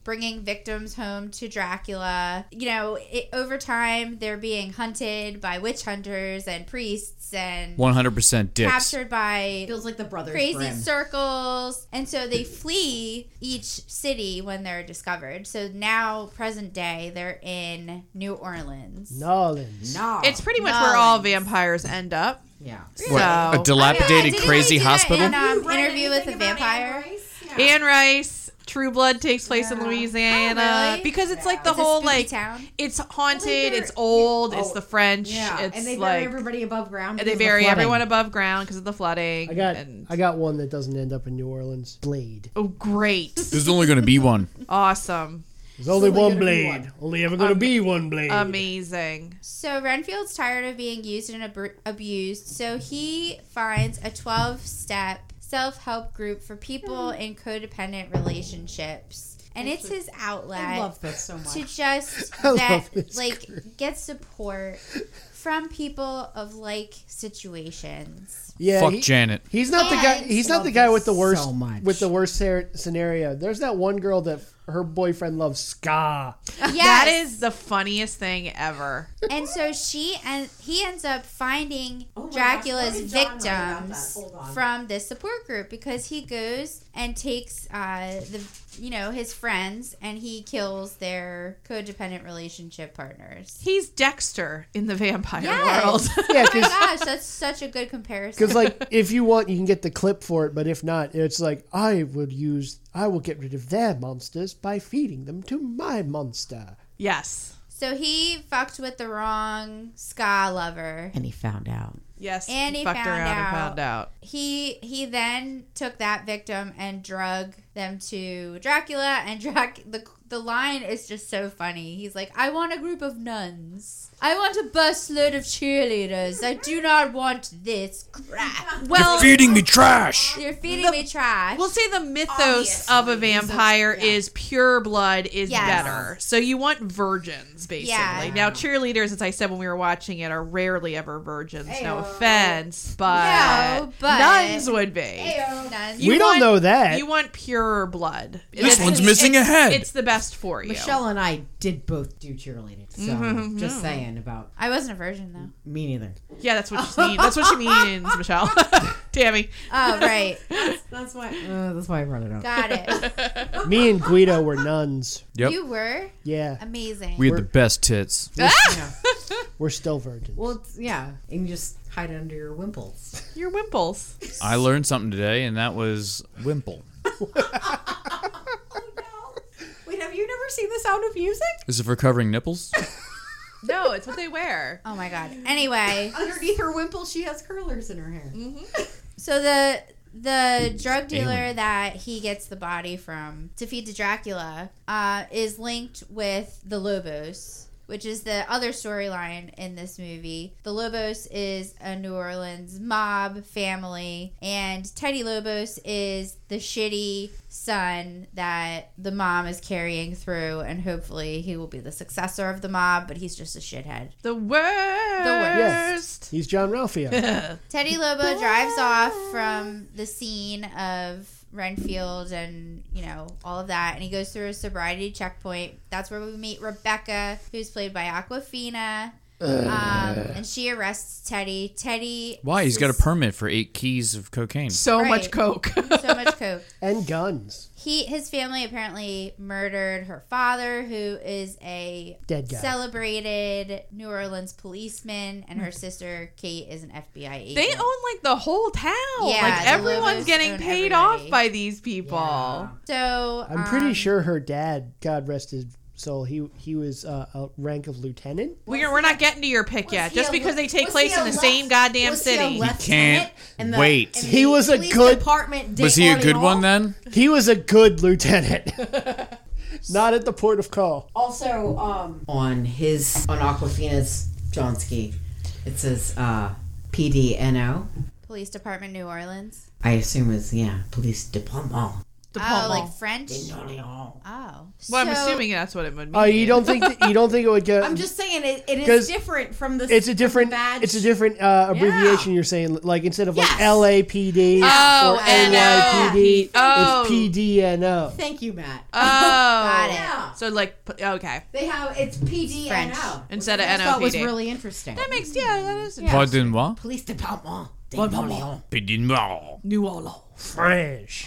bringing victims home to Dracula. You know, over time, they're being hunted by witch hunters and priests and 100% dicks. captured by Feels like the Brothers crazy Grimm. circles. And so they flee each city when they're discovered. So now, present day, they're in New Orleans. Nolans. No. It's pretty much where all Nolans. vampires end up. Yeah. What, So- a dilapidated, didn't crazy we do that hospital? in, Interview with a Vampire. Anne Rice, True Blood takes place in Louisiana Oh, really? because it's like the It's a whole spooky like town. it's haunted, bury- it's old, it's Oh, the French, Yeah. it's And they like bury everybody above ground. and they because of the bury flooding. everyone above ground because of the flooding. I got one that doesn't end up in New Orleans. Blade. Oh, great, There's only going to be one. awesome, There's only only one gonna be blade. one. Only ever gonna be one blade. amazing. So Renfield's tired of being used and abused, so he finds a 12-step self-help group for people in codependent relationships. And it's his outlet I love this so much. to just I love this get support from people of like situations. Yeah, Fuck Janet. He's not the guy. And- He's not the Love guy this with the worst. so much. With the worst scenario. There's that one girl that her boyfriend loves ska. Yes. That is the funniest thing ever. And so he ends up finding Oh my Dracula's gosh, what did John write about victims that? Hold on. from this support group because he goes and takes his friends and he kills their codependent relationship partners. He's Dexter in the vampire Yes. world. Yeah, Oh my because gosh, that's such a good comparison. like if you want, you can get the clip for it. But if not, it's like I will get rid of their monsters by feeding them to my monster. Yes, So he fucked with the wrong ska lover. And he found out. yes. And he fucked found around and out. found out. He then took that victim and drug them to Dracula, and the line is just so funny. He's like, I want a group of nuns. I want a busload of cheerleaders. I do not want this crap. Well, Feeding me trash. You're feeding me trash. we'll say the mythos of a vampire is pure blood is Yes. better. So you want virgins, basically. Yeah. Now, cheerleaders, as I said when we were watching it, are rarely ever virgins. No Ayo. offense, but, No, but- nuns would be. nuns. You We don't want- know that. You want pure blood. This one's missing a head. It's the best for you. Michelle and I did both do cheerleading. So just saying about I wasn't a virgin though. me neither. Yeah, that's what she means. That's what she means, Michelle. Tammy. Oh right, That's why I brought it up. got it. Me and Guido were nuns. Yep. You were Yeah, amazing. We had the best tits. we're still virgins. Well, and you just hide it under your wimples. Your wimples. I learned something today, and that was wimple. Wait, have you never seen The Sound of Music? Is it for covering nipples? No, it's what they wear. Oh my god. Anyway, Underneath her wimple, she has curlers in her hair. so the drug dealer that he gets the body from to feed to Dracula is linked with the Lobos, which is the other storyline in this movie. The Lobos is a New Orleans mob family, and Teddy Lobos is the shitty son that the mom is carrying through, and hopefully he will be the successor of the mob, but he's just a shithead. The worst. Yes, he's John Ralphio. Teddy Lobo drives off from the scene of Renfield and, all of that, and he goes through a sobriety checkpoint. That's where we meet Rebecca, who's played by Aquafina. And she arrests Teddy. Teddy. Why? He's got a permit for 8 keys of cocaine. So Right. much coke. So much coke. And guns. His family apparently murdered her father, who is a Dead guy. celebrated New Orleans policeman, and her sister Kate is an FBI agent. They own like the whole town. Yeah, like the everyone's Lobos getting own paid everybody. off by these people. Yeah. So I'm pretty sure her dad, God rest his soul, he was a rank of lieutenant. We're not getting to your pick yet. he Just a because le- they take was place he in a the lef- same goddamn was he a city. lieutenant can't in the- wait. in He the was a police good- department. Was he a good one then? He was a good lieutenant. Not at the port of call. Also, on Aquafina's Johnski, it says PDNO. Police Department New Orleans. I assume it's police department. De Oh, Palma. like French. I'm Oh, Well, I'm So- assuming that's what it would mean. Oh, you don't think it would go? just saying it 'Cause is different from the. It's a different. badge. It's a different abbreviation. You're saying like instead of like Yes. LAPD Oh, or NYPD, Oh. it's PDNO. Thank you, Matt. Oh. got it. Yeah. So like, okay. They have it's PD French. and O Instead of I thought was NOPD. really interesting. That makes, that is. Yeah. Pardon-moi? Police Department. Pardon. Pardon-moi. New Orleans. French.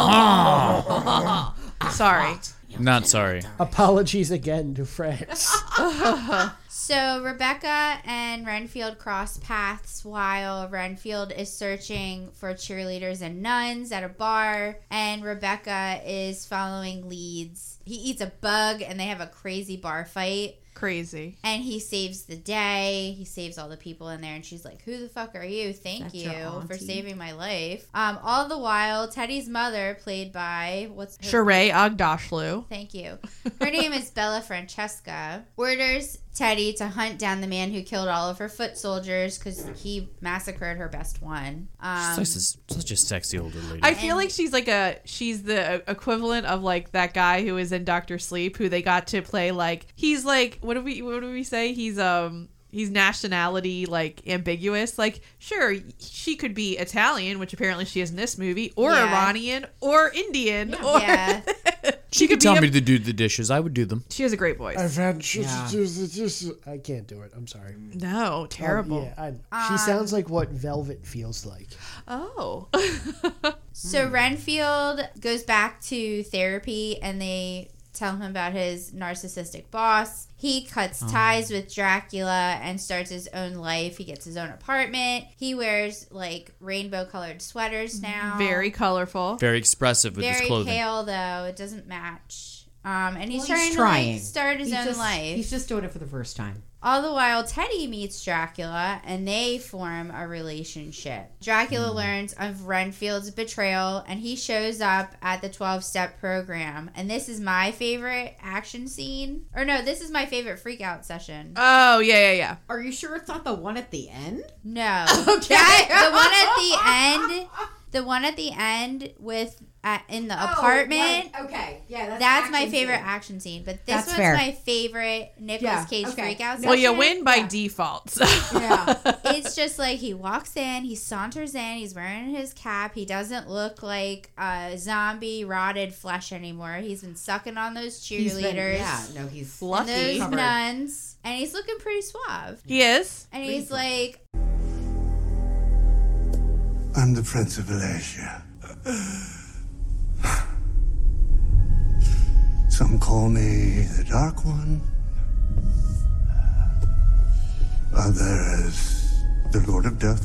Sorry. Not sorry. Apologies again to France. So Rebecca and Renfield cross paths while Renfield is searching for cheerleaders and nuns at a bar, and Rebecca is following leads. He eats a bug, and they have a crazy bar fight. Crazy. And he saves the day. He saves all the people in there. And she's like, who the fuck are you? Thank That's you your for auntie. saving my life. All the while, Teddy's mother, played by, what's her Sheree Agdashlu. Thank you. Her name is Bella Francesca. Orders Teddy to hunt down the man who killed all of her foot soldiers because he massacred her best one. Such a sexy older lady. I feel like she's the equivalent of like that guy who is in Dr. Sleep who they got to play like he's like what do we say? He's nationality like ambiguous. Like sure she could be Italian, which apparently she is in this movie, or Yeah. Iranian or Indian or Yeah. she could be tell a- me to do the dishes. I would do them. She has a great voice. I can't do it. I'm sorry. No, terrible. She sounds like what Velvet feels like. Oh. So Renfield goes back to therapy and they tell him about his narcissistic boss. He cuts ties with Dracula and starts his own life. He gets his own apartment. He wears like rainbow colored sweaters now. Very colorful. Very expressive with his Very clothing. pale though. It doesn't match. And he's Well, trying to like, start his own life. He's just doing it for the first time. All the while, Teddy meets Dracula and they form a relationship. Dracula learns of Renfield's betrayal and he shows up at the 12-step program. And this is my favorite action scene. Or no, this is my favorite freakout session. Oh, yeah. Are you sure it's not the one at the end? No. Okay. The one at the end with in the apartment. Right. Okay. Yeah, That's my favorite action scene. But this That's one's fair. my favorite Nicolas Cage okay. freakout session. Well, you win by default. So. Yeah. It's just like he walks in, he saunters in, he's wearing his cap. He doesn't look like a zombie rotted flesh anymore. He's been sucking on those cheerleaders He's and Lucky. those covered. nuns, and he's looking pretty suave. He is. And he's like, I'm the Prince of Valasia. Some call me the Dark One. Others, the Lord of Death.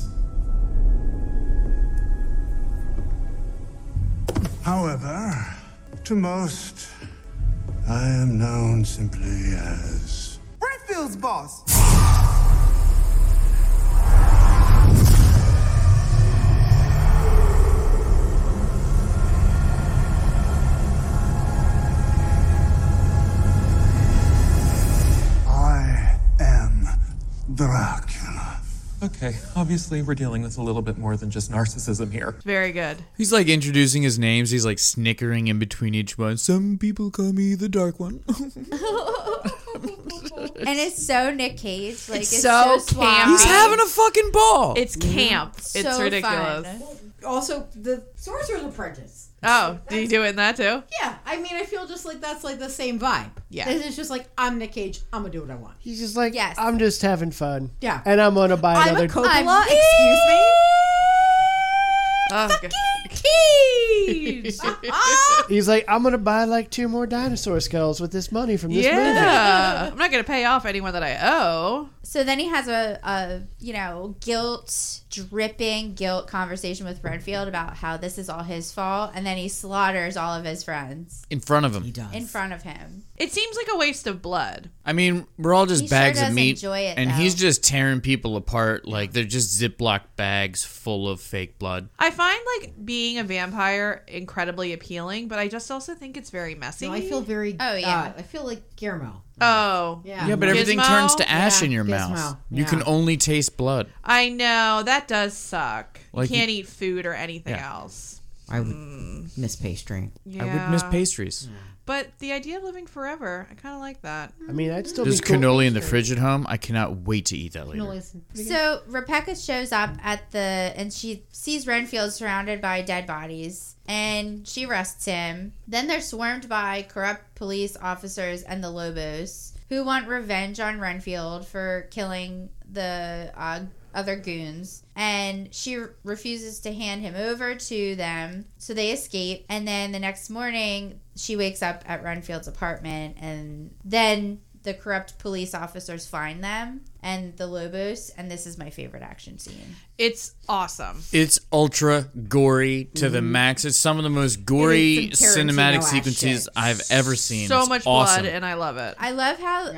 However, to most, I am known simply as Renfield's boss. I am Dracula. Okay, obviously we're dealing with a little bit more than just narcissism here. Very good. He's like introducing his names. He's like snickering in between each one. Some people call me the Dark One. and it's so Nick Cage. Like, it's so so suave. campy. He's having a fucking ball. It's camp. It's So ridiculous. fun. Also, the Sorcerer's Apprentice. Oh, do you do it in that too? Yeah, I mean, I feel just like that's like the same vibe. Yeah. This is just like, I'm Nick Cage. I'm going to do what I want. He's just like, Yes. I'm just having fun. Yeah. And I'm gonna buy I'm another. a Coppola, excuse me. Oh, okay. He's like, I'm gonna buy like 2 more dinosaur skulls with this money from this movie. Yeah. I'm not going to pay off anyone that I owe. So then he has a dripping guilt conversation with Renfield about how this is all his fault, and then he slaughters all of his friends in front of him. He does. in front of him. It seems like a waste of blood. I mean, we're all just He sure bags of does meat, enjoy it, and though. he's just tearing people apart like they're just Ziploc bags full of fake blood. I find like being a vampire incredibly appealing, but I just also think it's very messy. No, I feel very. Oh, yeah. I feel like Guillermo. Oh. Yeah, but everything Gizmo? turns to ash Yeah, in your Gizmo. mouth. You Yeah. can only taste blood. I know. That does suck. Like you can't eat food or anything Yeah. else. I would miss pastry. Yeah. I would miss pastries. But the idea of living forever, I kind of like that. I mean, I'd still There's be cool. cannoli in the fridge at home. I cannot wait to eat that later. So Rebecca shows up and she sees Renfield surrounded by dead bodies, and she arrests him. Then they're swarmed by corrupt police officers and the Lobos, who want revenge on Renfield for killing the other goons, and she refuses to hand him over to them, so they escape. And then the next morning she wakes up at Renfield's apartment, and then the corrupt police officers find them and the Lobos, and this is my favorite action scene. It's awesome. It's ultra gory to the max. It's some of the most gory some Tarantino cinematic ass sequences shit. I've ever seen. So It's much awesome. blood, and I love it. I love how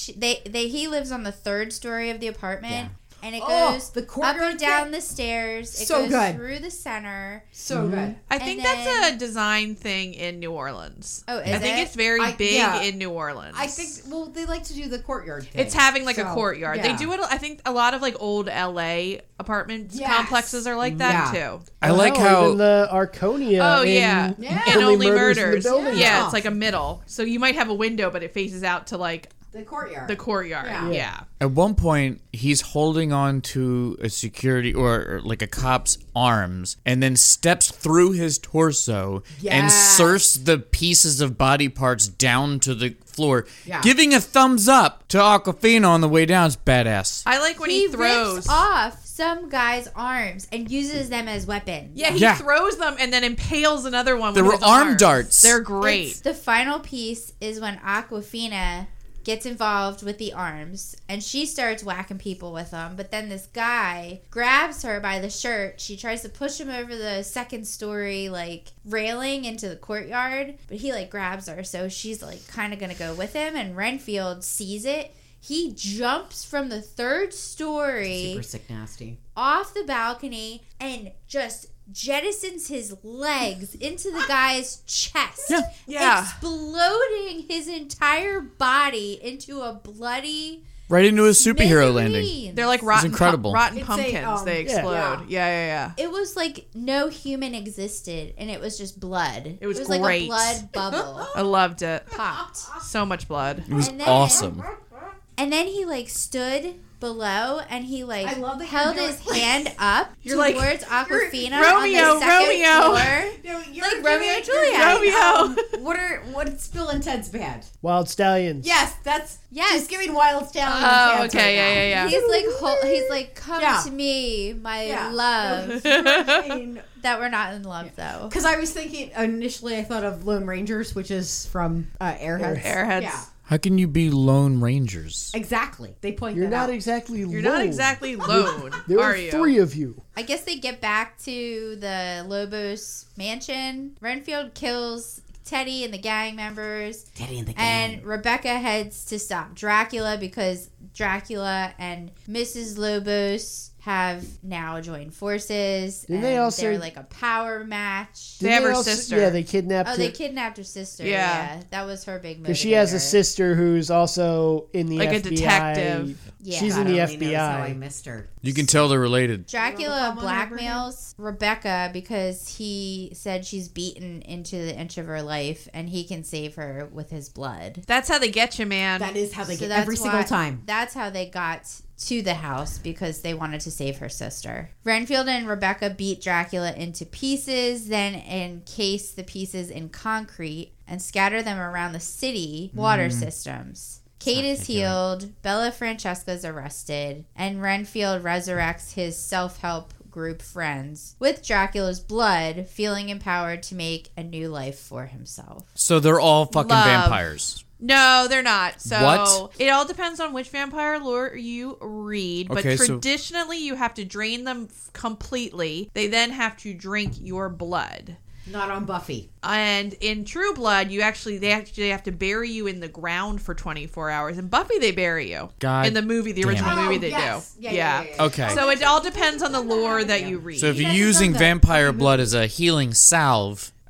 he lives on the third story of the apartment. And it Oh, goes the up courtyard and down thing. the stairs. It So goes good. through the center. So good. I think And that's then- a design thing in New Orleans. Oh, is I think it? it's very big yeah. in New Orleans. I think, well, they like to do the courtyard thing. it's having like a So, courtyard. yeah. They do it. I think a lot of like old LA apartment Yes. complexes are like that Yeah. too. I like how even the Arconia. Oh yeah, in and Only Murders. in the building. Yeah, it's like a middle. So you might have a window, but it faces out to like The courtyard. the courtyard. Yeah. Yeah. at one point he's holding on to a security or like a cop's arms and then steps through his torso and Yes. surfs the pieces of body parts down to the floor, Yeah. giving a thumbs up to Aquafina on the way down. It's badass. I like when He he throws. rips off some guy's arms and uses them as weapons. Yeah, he Yeah. throws them and then impales another one. They with were his arm arms. darts. They're great. The final piece is when Aquafina gets involved with the arms, and she starts whacking people with them. But then this guy grabs her by the shirt. She tries to push him over the second story like railing into the courtyard, but he like grabs her, so she's like kind of gonna go with him. And Renfield sees it. He jumps from the third story Super sick nasty. off the balcony and just jettisons his legs into the guy's chest. Yeah. Exploding his entire body into a bloody Right into a superhero landing. smithereens. They're like rotten, incredible. rotten It's a, pumpkins. They yeah. explode. Yeah. It was like no human existed, and it was just blood. It was like great. a blood bubble I loved it. popped. So much blood. It was And then- awesome. And then he like stood below and he like I love that held you're his doing- hand up You're like, towards Aquafina Romeo, on the second Romeo. floor. No, Like Romeo and Juliet. Romeo. What's Bill and Ted's band? Wild Stallions. Yes, that's Yes. She's giving Wild Stallions. Oh, hands okay. right Yeah. He's like, come Yeah. to me, my Yeah. love. now. That we're not in love though. Because I was thinking initially, I thought of Lone Rangers, which is from Airheads. Airheads. Yeah, How can you be Lone Rangers? exactly. They point You're that not out. exactly You're lone. not exactly lone, There are are you? three of you. I guess they get back to the Lobos mansion. Renfield kills Teddy and the gang members. Teddy and the gang. And Rebecca heads to stop Dracula because Dracula and Mrs. Lobos have now joined forces. Didn't and they also- they're like a power match. They have her also- sister. Yeah, they kidnapped Oh, her. they kidnapped her sister. Yeah. Yeah, that was her big motivator. Because she has a sister who's also in the Like a FBI. detective. Yeah. She's God in the only knows how I FBI. missed her. You can tell they're related. Dracula blackmails Rebecca because he said she's beaten into the inch of her life, and he can save her with his blood. That's how they get you, man. That is how they So get that's every single why- time. That's how they got to the house, because they wanted to save her sister. Renfield and Rebecca beat Dracula into pieces, then encase the pieces in concrete and scatter them around the city water systems. Kate is healed, Bella Francesca's arrested, and Renfield resurrects his self-help group friends with Dracula's blood, feeling empowered to make a new life for himself. So they're all fucking Love. vampires. No, they're not. So What? it all depends on which vampire lore you read. But Okay, so- traditionally, you have to drain them completely. They then have to drink your blood. Not on Buffy. And in True Blood, they actually have to bury you in the ground for 24 hours. In Buffy, they bury you. God in the movie, the damn original it. movie, they yes. do. Yeah. Okay. So it all depends on the lore that you read. So if you're hasn't using done that. vampire blood as a healing salve,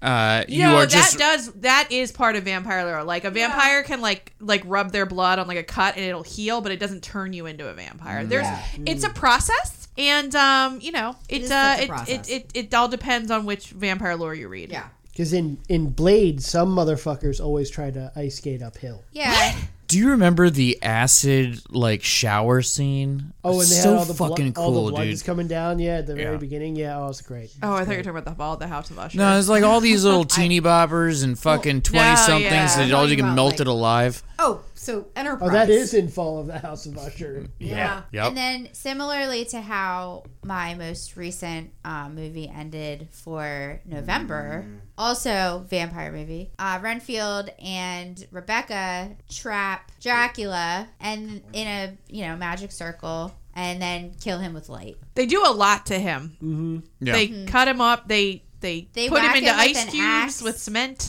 that is part of vampire lore. Like a vampire can like rub their blood on like a cut and it'll heal, but it doesn't turn you into a vampire. It's a process, and it all depends on which vampire lore you read. Yeah. Because in Blade, some motherfuckers always try to ice skate uphill. Yeah. Do you remember the acid like shower scene? Oh, and they so had all the fucking blood, cool, all the blood dude. is coming down. Yeah, at the very beginning. Yeah, it was great. Oh, I thought you were talking about the House of Usher. No, it's like all these little teeny boppers and fucking 20-somethings that all you get About, melted alive. Oh, so Enterprise. Oh, that is in Fall of the House of Usher. Yeah. Yep. And then similarly to how my most recent movie ended for November, also vampire movie, Renfield and Rebecca trap Dracula and in a magic circle and then kill him with light. They do a lot to him. Mm-hmm. Yeah. They cut him up. They put him whack into him with ice an cubes axe. with cement.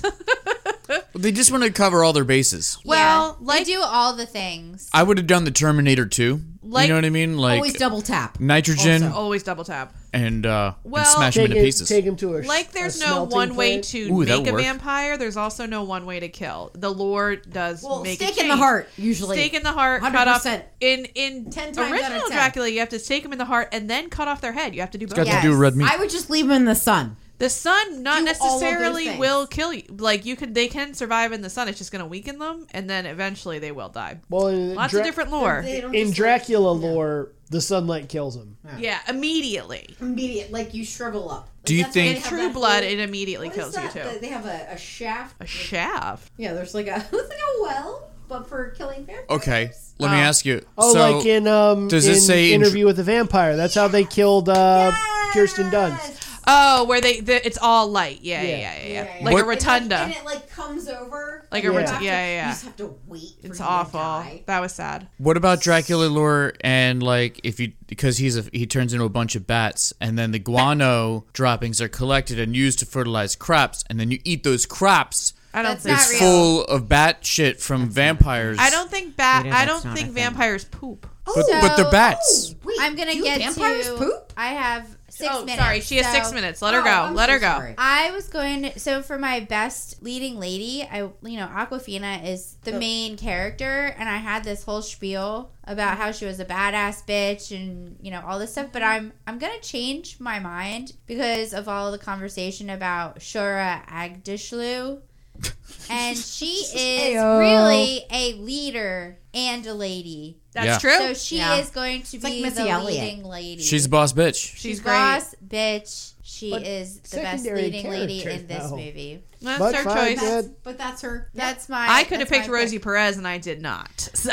They just want to cover all their bases. Well, they do all the things. I would have done the Terminator 2. Like- you know what I mean? Like Always double tap. nitrogen Always double tap. and smash them into pieces. Take him to a Like there's a no smelting one way plant. to Ooh, that'll make a work. vampire. There's also no one way to kill. The lore does make stake it in the change. heart, usually. Stake in the heart, cut off. 100%. In 10 times original out of 10. Dracula, you have to stake him in the heart and then cut off their head. You have to do both. Got to do red meat. I would just leave him in the sun. The sun not Do all of those necessarily things. will kill you. Like they can survive in the sun. It's just going to weaken them, and then eventually they will die. Well, in Lots of different lore. In Dracula lore, the sunlight kills him. Yeah, immediately. Immediate, like you shrivel up. Do you That's why they think- have True that blood, whole- it immediately what is kills you that? too. They have a shaft. A shaft. Yeah, there's like a it's like a well, but for killing vampires. Okay, let me ask you. Oh, so, like in does it say in Interview with the Vampire? That's how they killed Kirsten Dunst. Oh, where it's all light. Yeah. Like What- a rotunda. And it like comes over. Like a a rotunda. You yeah. just have to wait. For It's you awful. To die. That was sad. What about Dracula lore and like because he turns into a bunch of bats and then the guano droppings are collected and used to fertilize crops and then you eat those crops. I don't That's think not It's real. full of bat shit from vampires. I don't think Rita, I that's don't not think a thing. vampires poop. But they're bats. Wait, I'm gonna do get vampires to. poop? I have 6 Oh, minutes. sorry. She has 6 so- minutes. Let her Oh, go. I'm Let so her go. sorry. I was going to, so for my best leading lady, Aquafina is the main character, and I had this whole spiel about how she was a badass bitch and all this stuff. But I'm gonna change my mind because of all the conversation about Shura Agdishlu, and she is Ayo. really a leader and a lady. That's Yeah. true. So she Yeah. is going to It's like be Missy the Elliott. leading lady. She's a boss bitch. She's great. boss bitch. She But is the best secondary leading lady character, in this though. movie. That's But her fine, choice. good. But that's her. That's my. I could have that's picked my Rosie pick. Perez, and I did not. So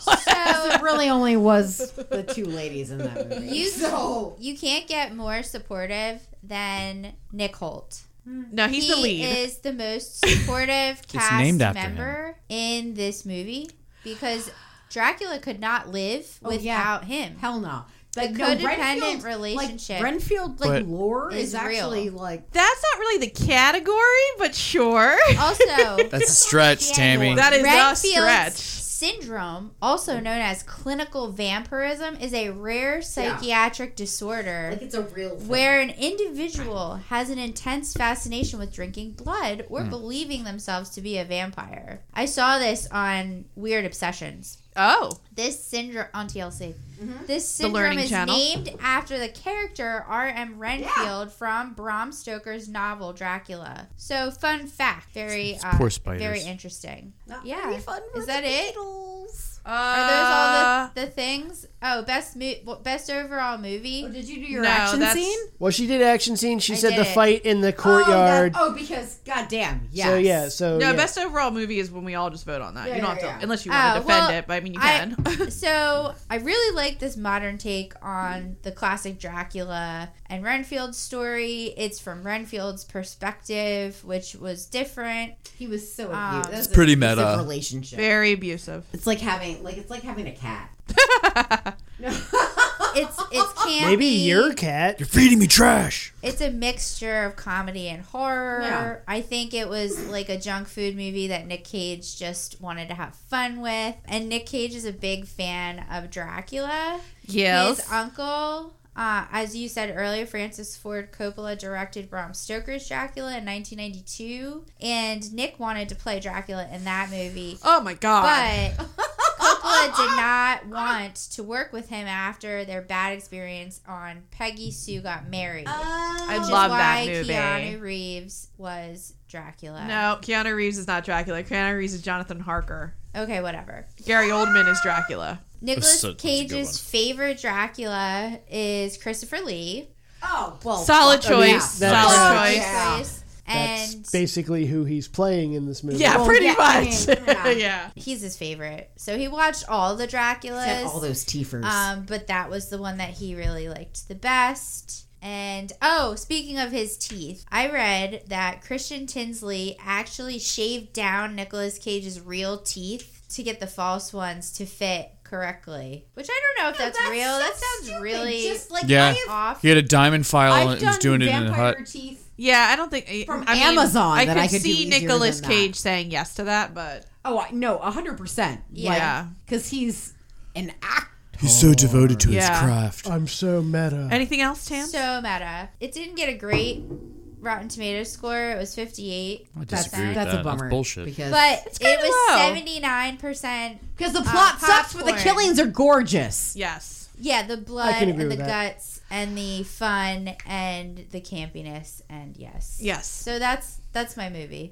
It really only was the two ladies in that movie. You can't get more supportive than Nick Holt. no, he's he the lead. is the most supportive cast named after member in this movie because Dracula could not live Oh, yeah. without him. Hell no. The Like, no, codependent Renfield, relationship. Like, Renfield, like, But- lore is is actually, real. like... That's not really the category, but sure. Also, That's a stretch, Tammy. That is a Renfield's stretch. syndrome, also known as clinical vampirism, is a rare psychiatric disorder Like, it's a real thing. where an individual has an intense fascination with drinking blood or believing themselves to be a vampire. I saw this on Weird Obsessions. Oh, This syndrome on TLC. This The syndrome Learning is Channel. named after the character R.M. Renfield from Bram Stoker's novel Dracula. So, fun fact, very poor spiders. very interesting. Not Yeah, very fun for is the that it? Beatles. Are those all the things? Oh, best overall movie. Oh, did you do your No, action that's- scene? Well, she did action scene. She I said did the it. fight in the courtyard. Because, goddamn, yes. So yeah, so no, yeah. best overall movie is when we all just vote on that. Yeah, you don't yeah, have to, yeah. unless you want to Oh, defend well, it, but I mean, you can. So I really like this modern take on the classic Dracula and Renfield story. It's from Renfield's perspective, which was different. He was so Um, abusive. It's pretty Abusive meta. relationship. Very abusive. It's like having a cat. It's campy. Maybe your cat. You're feeding me trash. It's a mixture of comedy and horror. Yeah. I think it was like a junk food movie that Nick Cage just wanted to have fun with. And Nick Cage is a big fan of Dracula. Yes. His uncle As you said earlier, Francis Ford Coppola directed Bram Stoker's Dracula in 1992, and Nick wanted to play Dracula in that movie. Oh my god! But Coppola did not want to work with him after their bad experience on Peggy Sue Got Married. I which love is that why movie. Keanu Reeves was Dracula. No, Keanu Reeves is not Dracula. Keanu Reeves is Jonathan Harker. Okay, whatever. Gary Oldman is Dracula. Nicolas That's a good Cage's one. favorite Dracula is Christopher Lee. Oh, well. Solid I mean, choice. that's- Solid Solid choice. Yeah. choice. That's And basically who he's playing in this movie. Yeah, Well, pretty yeah, I much. mean, yeah. Yeah. he's his favorite. So he watched all the Draculas. Except all those teefers. But that was the one that he really liked the best. And speaking of his teeth, I read that Christian Tinsley actually shaved down Nicolas Cage's real teeth to get the false ones to fit correctly. Which I don't know if that's real. That sounds really Just like Yeah. off. He had a diamond file I've and was done doing it in the vampire hut. teeth. Yeah, I don't think From I mean, Amazon I that could I could do see easier Nicolas than that. Cage saying yes to that, but Oh, no, 100%. Yeah. Because he's an actor. He's so devoted to his Yeah. craft. I'm so meta. anything else, Tam? So meta. It didn't get a great Rotten Tomatoes score. It was 58. I disagree with That's that. a bummer. That's bullshit. Because But it kinda was low. 79%. the plot sucks, but the popcorn. killings are gorgeous. Yes. Yeah, the blood I can agree and the with that. guts and the fun and the campiness and yes. Yes. So that's my movie.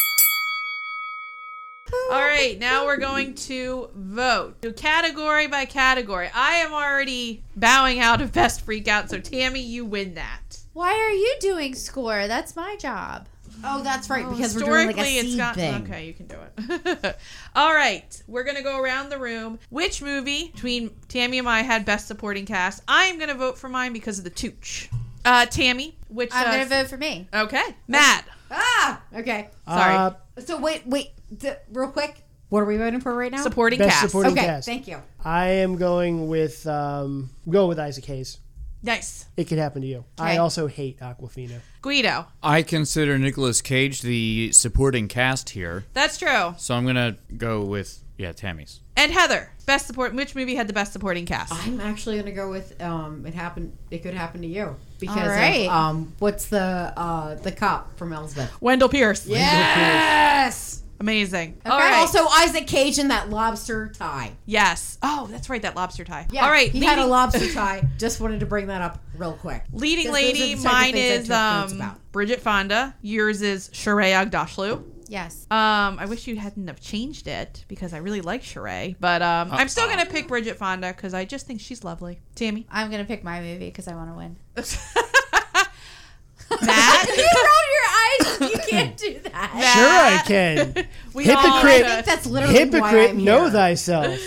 All right, now we're going to vote. So category by category. I am already bowing out of Best Freak Out, so Tammy, you win that. Why are you doing score? That's my job. Oh, that's right, because we're doing like a Historically, seed thing. Okay, you can do it. All right, we're going to go around the room. Which movie between Tammy and I had Best Supporting Cast? I am going to vote for mine because of the Tooch. Tammy, which... I'm going to vote for me. Okay. Matt. Okay. Sorry. So wait, real quick. What are we voting for right now? Supporting Best cast. supporting Okay, cast. thank you. I am going with Isaac Hayes. Nice. It could happen to you. I Okay. also hate Aquafina. Guido. I consider Nicolas Cage the supporting cast here, That's true. so I'm gonna go with Tammy's. And Heather. Best support. Which movie had the best supporting cast? I'm actually gonna go with It Could Happen to You because All right. of what's the cop from Elsbeth? Wendell Pierce. Yes. Amazing. Okay. All right. Also Isaac Cage in that lobster tie. Yes. Oh, that's right. That lobster tie. Yeah, All right. he had a lobster tie. Just wanted to bring that up real quick. Leading 'Cause those are lady. the type of Mine things I is took notes about. Bridget Fonda. Yours is Sheree Agdashlu. Yes. I wish you hadn't have changed it because I really like Sheree, but I'm still gonna pick Bridget Fonda because I just think she's lovely. Tammy. I'm going to pick my movie because I want to win. Matt. You rolled your eyes. You can't do that. Sure, I can. We all Hypocrite. I think that's literally why Hypocrite, I'm know here. thyself.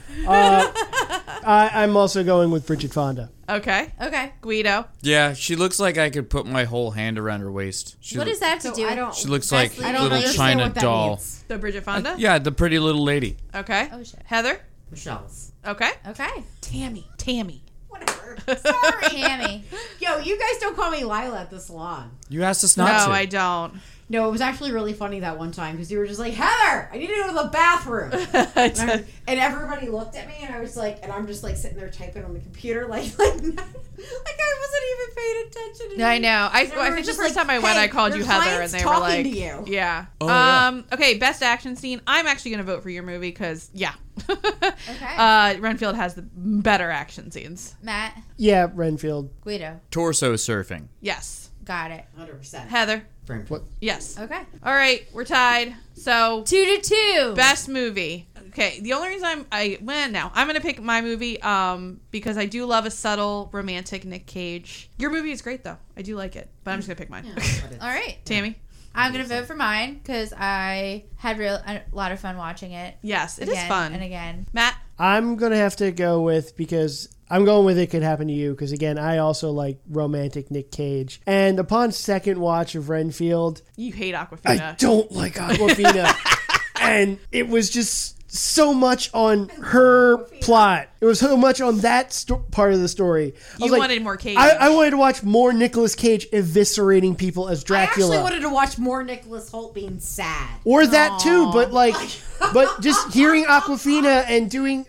I'm also going with Bridget Fonda. Okay. Okay. Guido. Yeah, she looks like I could put my whole hand around her waist. What does that have to So do I with don't. She looks like Best a I don't little understand China what that doll. means. The Bridget Fonda. Yeah, the pretty little lady. Okay. Oh, shit. Heather. Michelle's. Okay. Okay. Tammy. Whatever. Sorry. Tammy. Yo, you guys don't call me Lila at the salon. You asked us No, not to. I don't. No, it was actually really funny that one time because you were just like, Heather, I need to go to the bathroom. And everybody looked at me and I was like, and I'm just like sitting there typing on the computer like I wasn't even paying attention to I you. know. I we were think the just first like, time I went, "Hey, I called your you Heather, and client's they were talking like, to you." "Yeah." Oh, yeah. Okay. Best action scene. I'm actually gonna vote for your movie because Okay. Renfield has the better action scenes. Matt. Yeah, Renfield. Guido. Torso surfing. Yes. Got it. 100%. Heather. What? Yes. Okay. All right. We're tied. So 2-2. best movie. Okay. The only reason I'm gonna pick my movie because I do love a subtle romantic Nick Cage. Your movie is great though. I do like it, but I'm just gonna pick mine. All right. Tammy. I'm going to vote for mine because I had a lot of fun watching it. Yes, it is again fun. And again. Matt. I'm going to have to go with, because I'm going with It Could Happen to You, because again, I also like romantic Nick Cage. And upon second watch of Renfield, You hate Aquafina. I don't like Aquafina. And it was just so much on her plot. It was so much on that part of the story. I You was like, wanted more Cage. I wanted to watch more Nicolas Cage eviscerating people as I Dracula. actually wanted to watch more Nicholas Holt being sad. Or that too, but but just hearing Aquafina and doing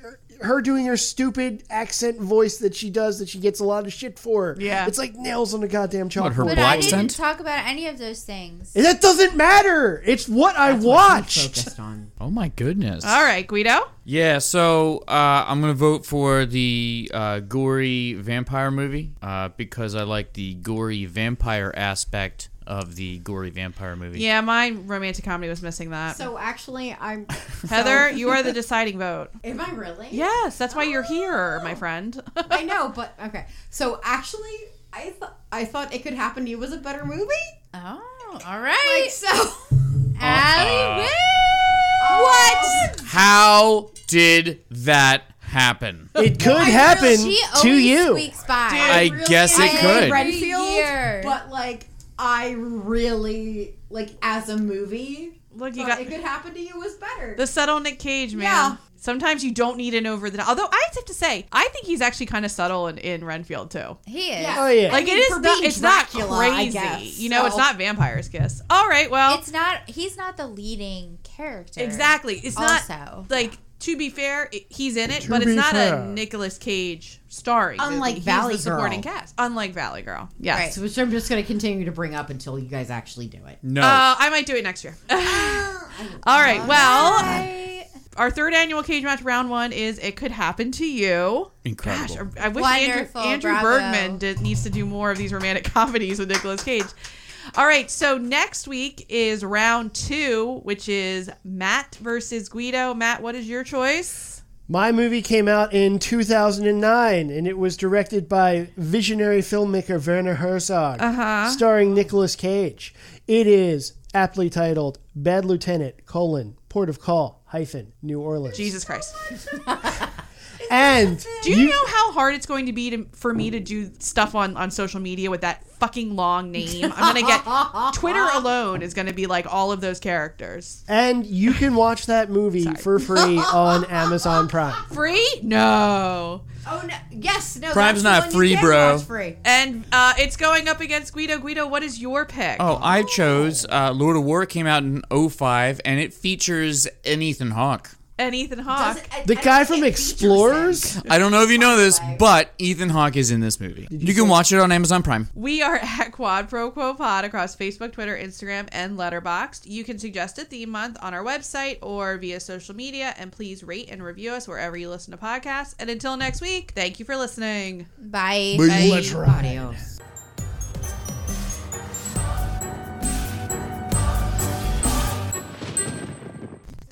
her doing her stupid accent voice that she does that she gets a lot of shit for. Yeah. It's like nails on a goddamn chalkboard. her But black I didn't scent? talk about any of those things. And that doesn't matter. It's what I What he watched. focused on. Oh my goodness. All right, Guido. Yeah, so I'm gonna vote for the gory vampire movie because I like the gory vampire aspect of the gory vampire movie. Yeah, my romantic comedy was missing that. So actually, I'm Heather, you are the deciding vote. Am I really? Yes, that's why you're here, my friend. I know, but okay. So actually, I thought It Could Happen to You was a better movie. Oh, all right. Like so. Allie wins. What? How did that happen? It could happen She to always you. squeaks by. I guess it could. Renfield, Year. but like I really like as a movie. Look, you thought got It Could Happen to You was better. the subtle Nick Cage, man. Yeah. Sometimes you don't need an over the top. Although I have to say, I think he's actually kind of subtle in Renfield too. He is. Yeah. Oh, yeah. Like I mean, it is for not. being It's not Dracula, I crazy. guess, You know, it's so. not Vampire's Kiss. All right, well, It's not. He's not the leading character. Exactly. It's Also. not like. To be fair, he's in it, To but it's be not fair. a Nicolas Cage starring. Unlike movie. Valley He's the supporting Girl. cast. Unlike Valley Girl. Yes. Right. So, which I'm just going to continue to bring up until you guys actually do it. No. I might do it next year. All right. Well, our third annual Cage Match round 1 is It Could Happen to You. Incredible. Gosh, I wish Wonderful, Andrew bravo. Bergman needs to do more of these romantic comedies with Nicolas Cage. All right, so next week is round 2, which is Matt versus Guido. Matt, what is your choice? My movie came out in 2009, and it was directed by visionary filmmaker Werner Herzog, starring Nicolas Cage. It is aptly titled Bad Lieutenant, Port of Call, New Orleans. Jesus Christ. And Do you know how hard it's going to be for me to do stuff on social media with that fucking long name? I'm going to get... Twitter alone is going to be like all of those characters. And you can watch that movie for free on Amazon Prime. Free? No. Oh no! Yes, no. Prime's that's the not one free, you can bro. watch free. And it's going up against Guido. Guido, what is your pick? Oh, I chose Lord of War. Came out in 2005, and it features an Ethan Hawke. And Ethan Hawke. The guy from Explorers? I don't know if you know this, but Ethan Hawke is in this movie. You can watch it on Amazon Prime. We are at Quad Pro Quo Pod across Facebook, Twitter, Instagram, and Letterboxd. You can suggest a theme month on our website or via social media, and please rate and review us wherever you listen to podcasts. And until next week, thank you for listening. Bye. Let's ride. Adios.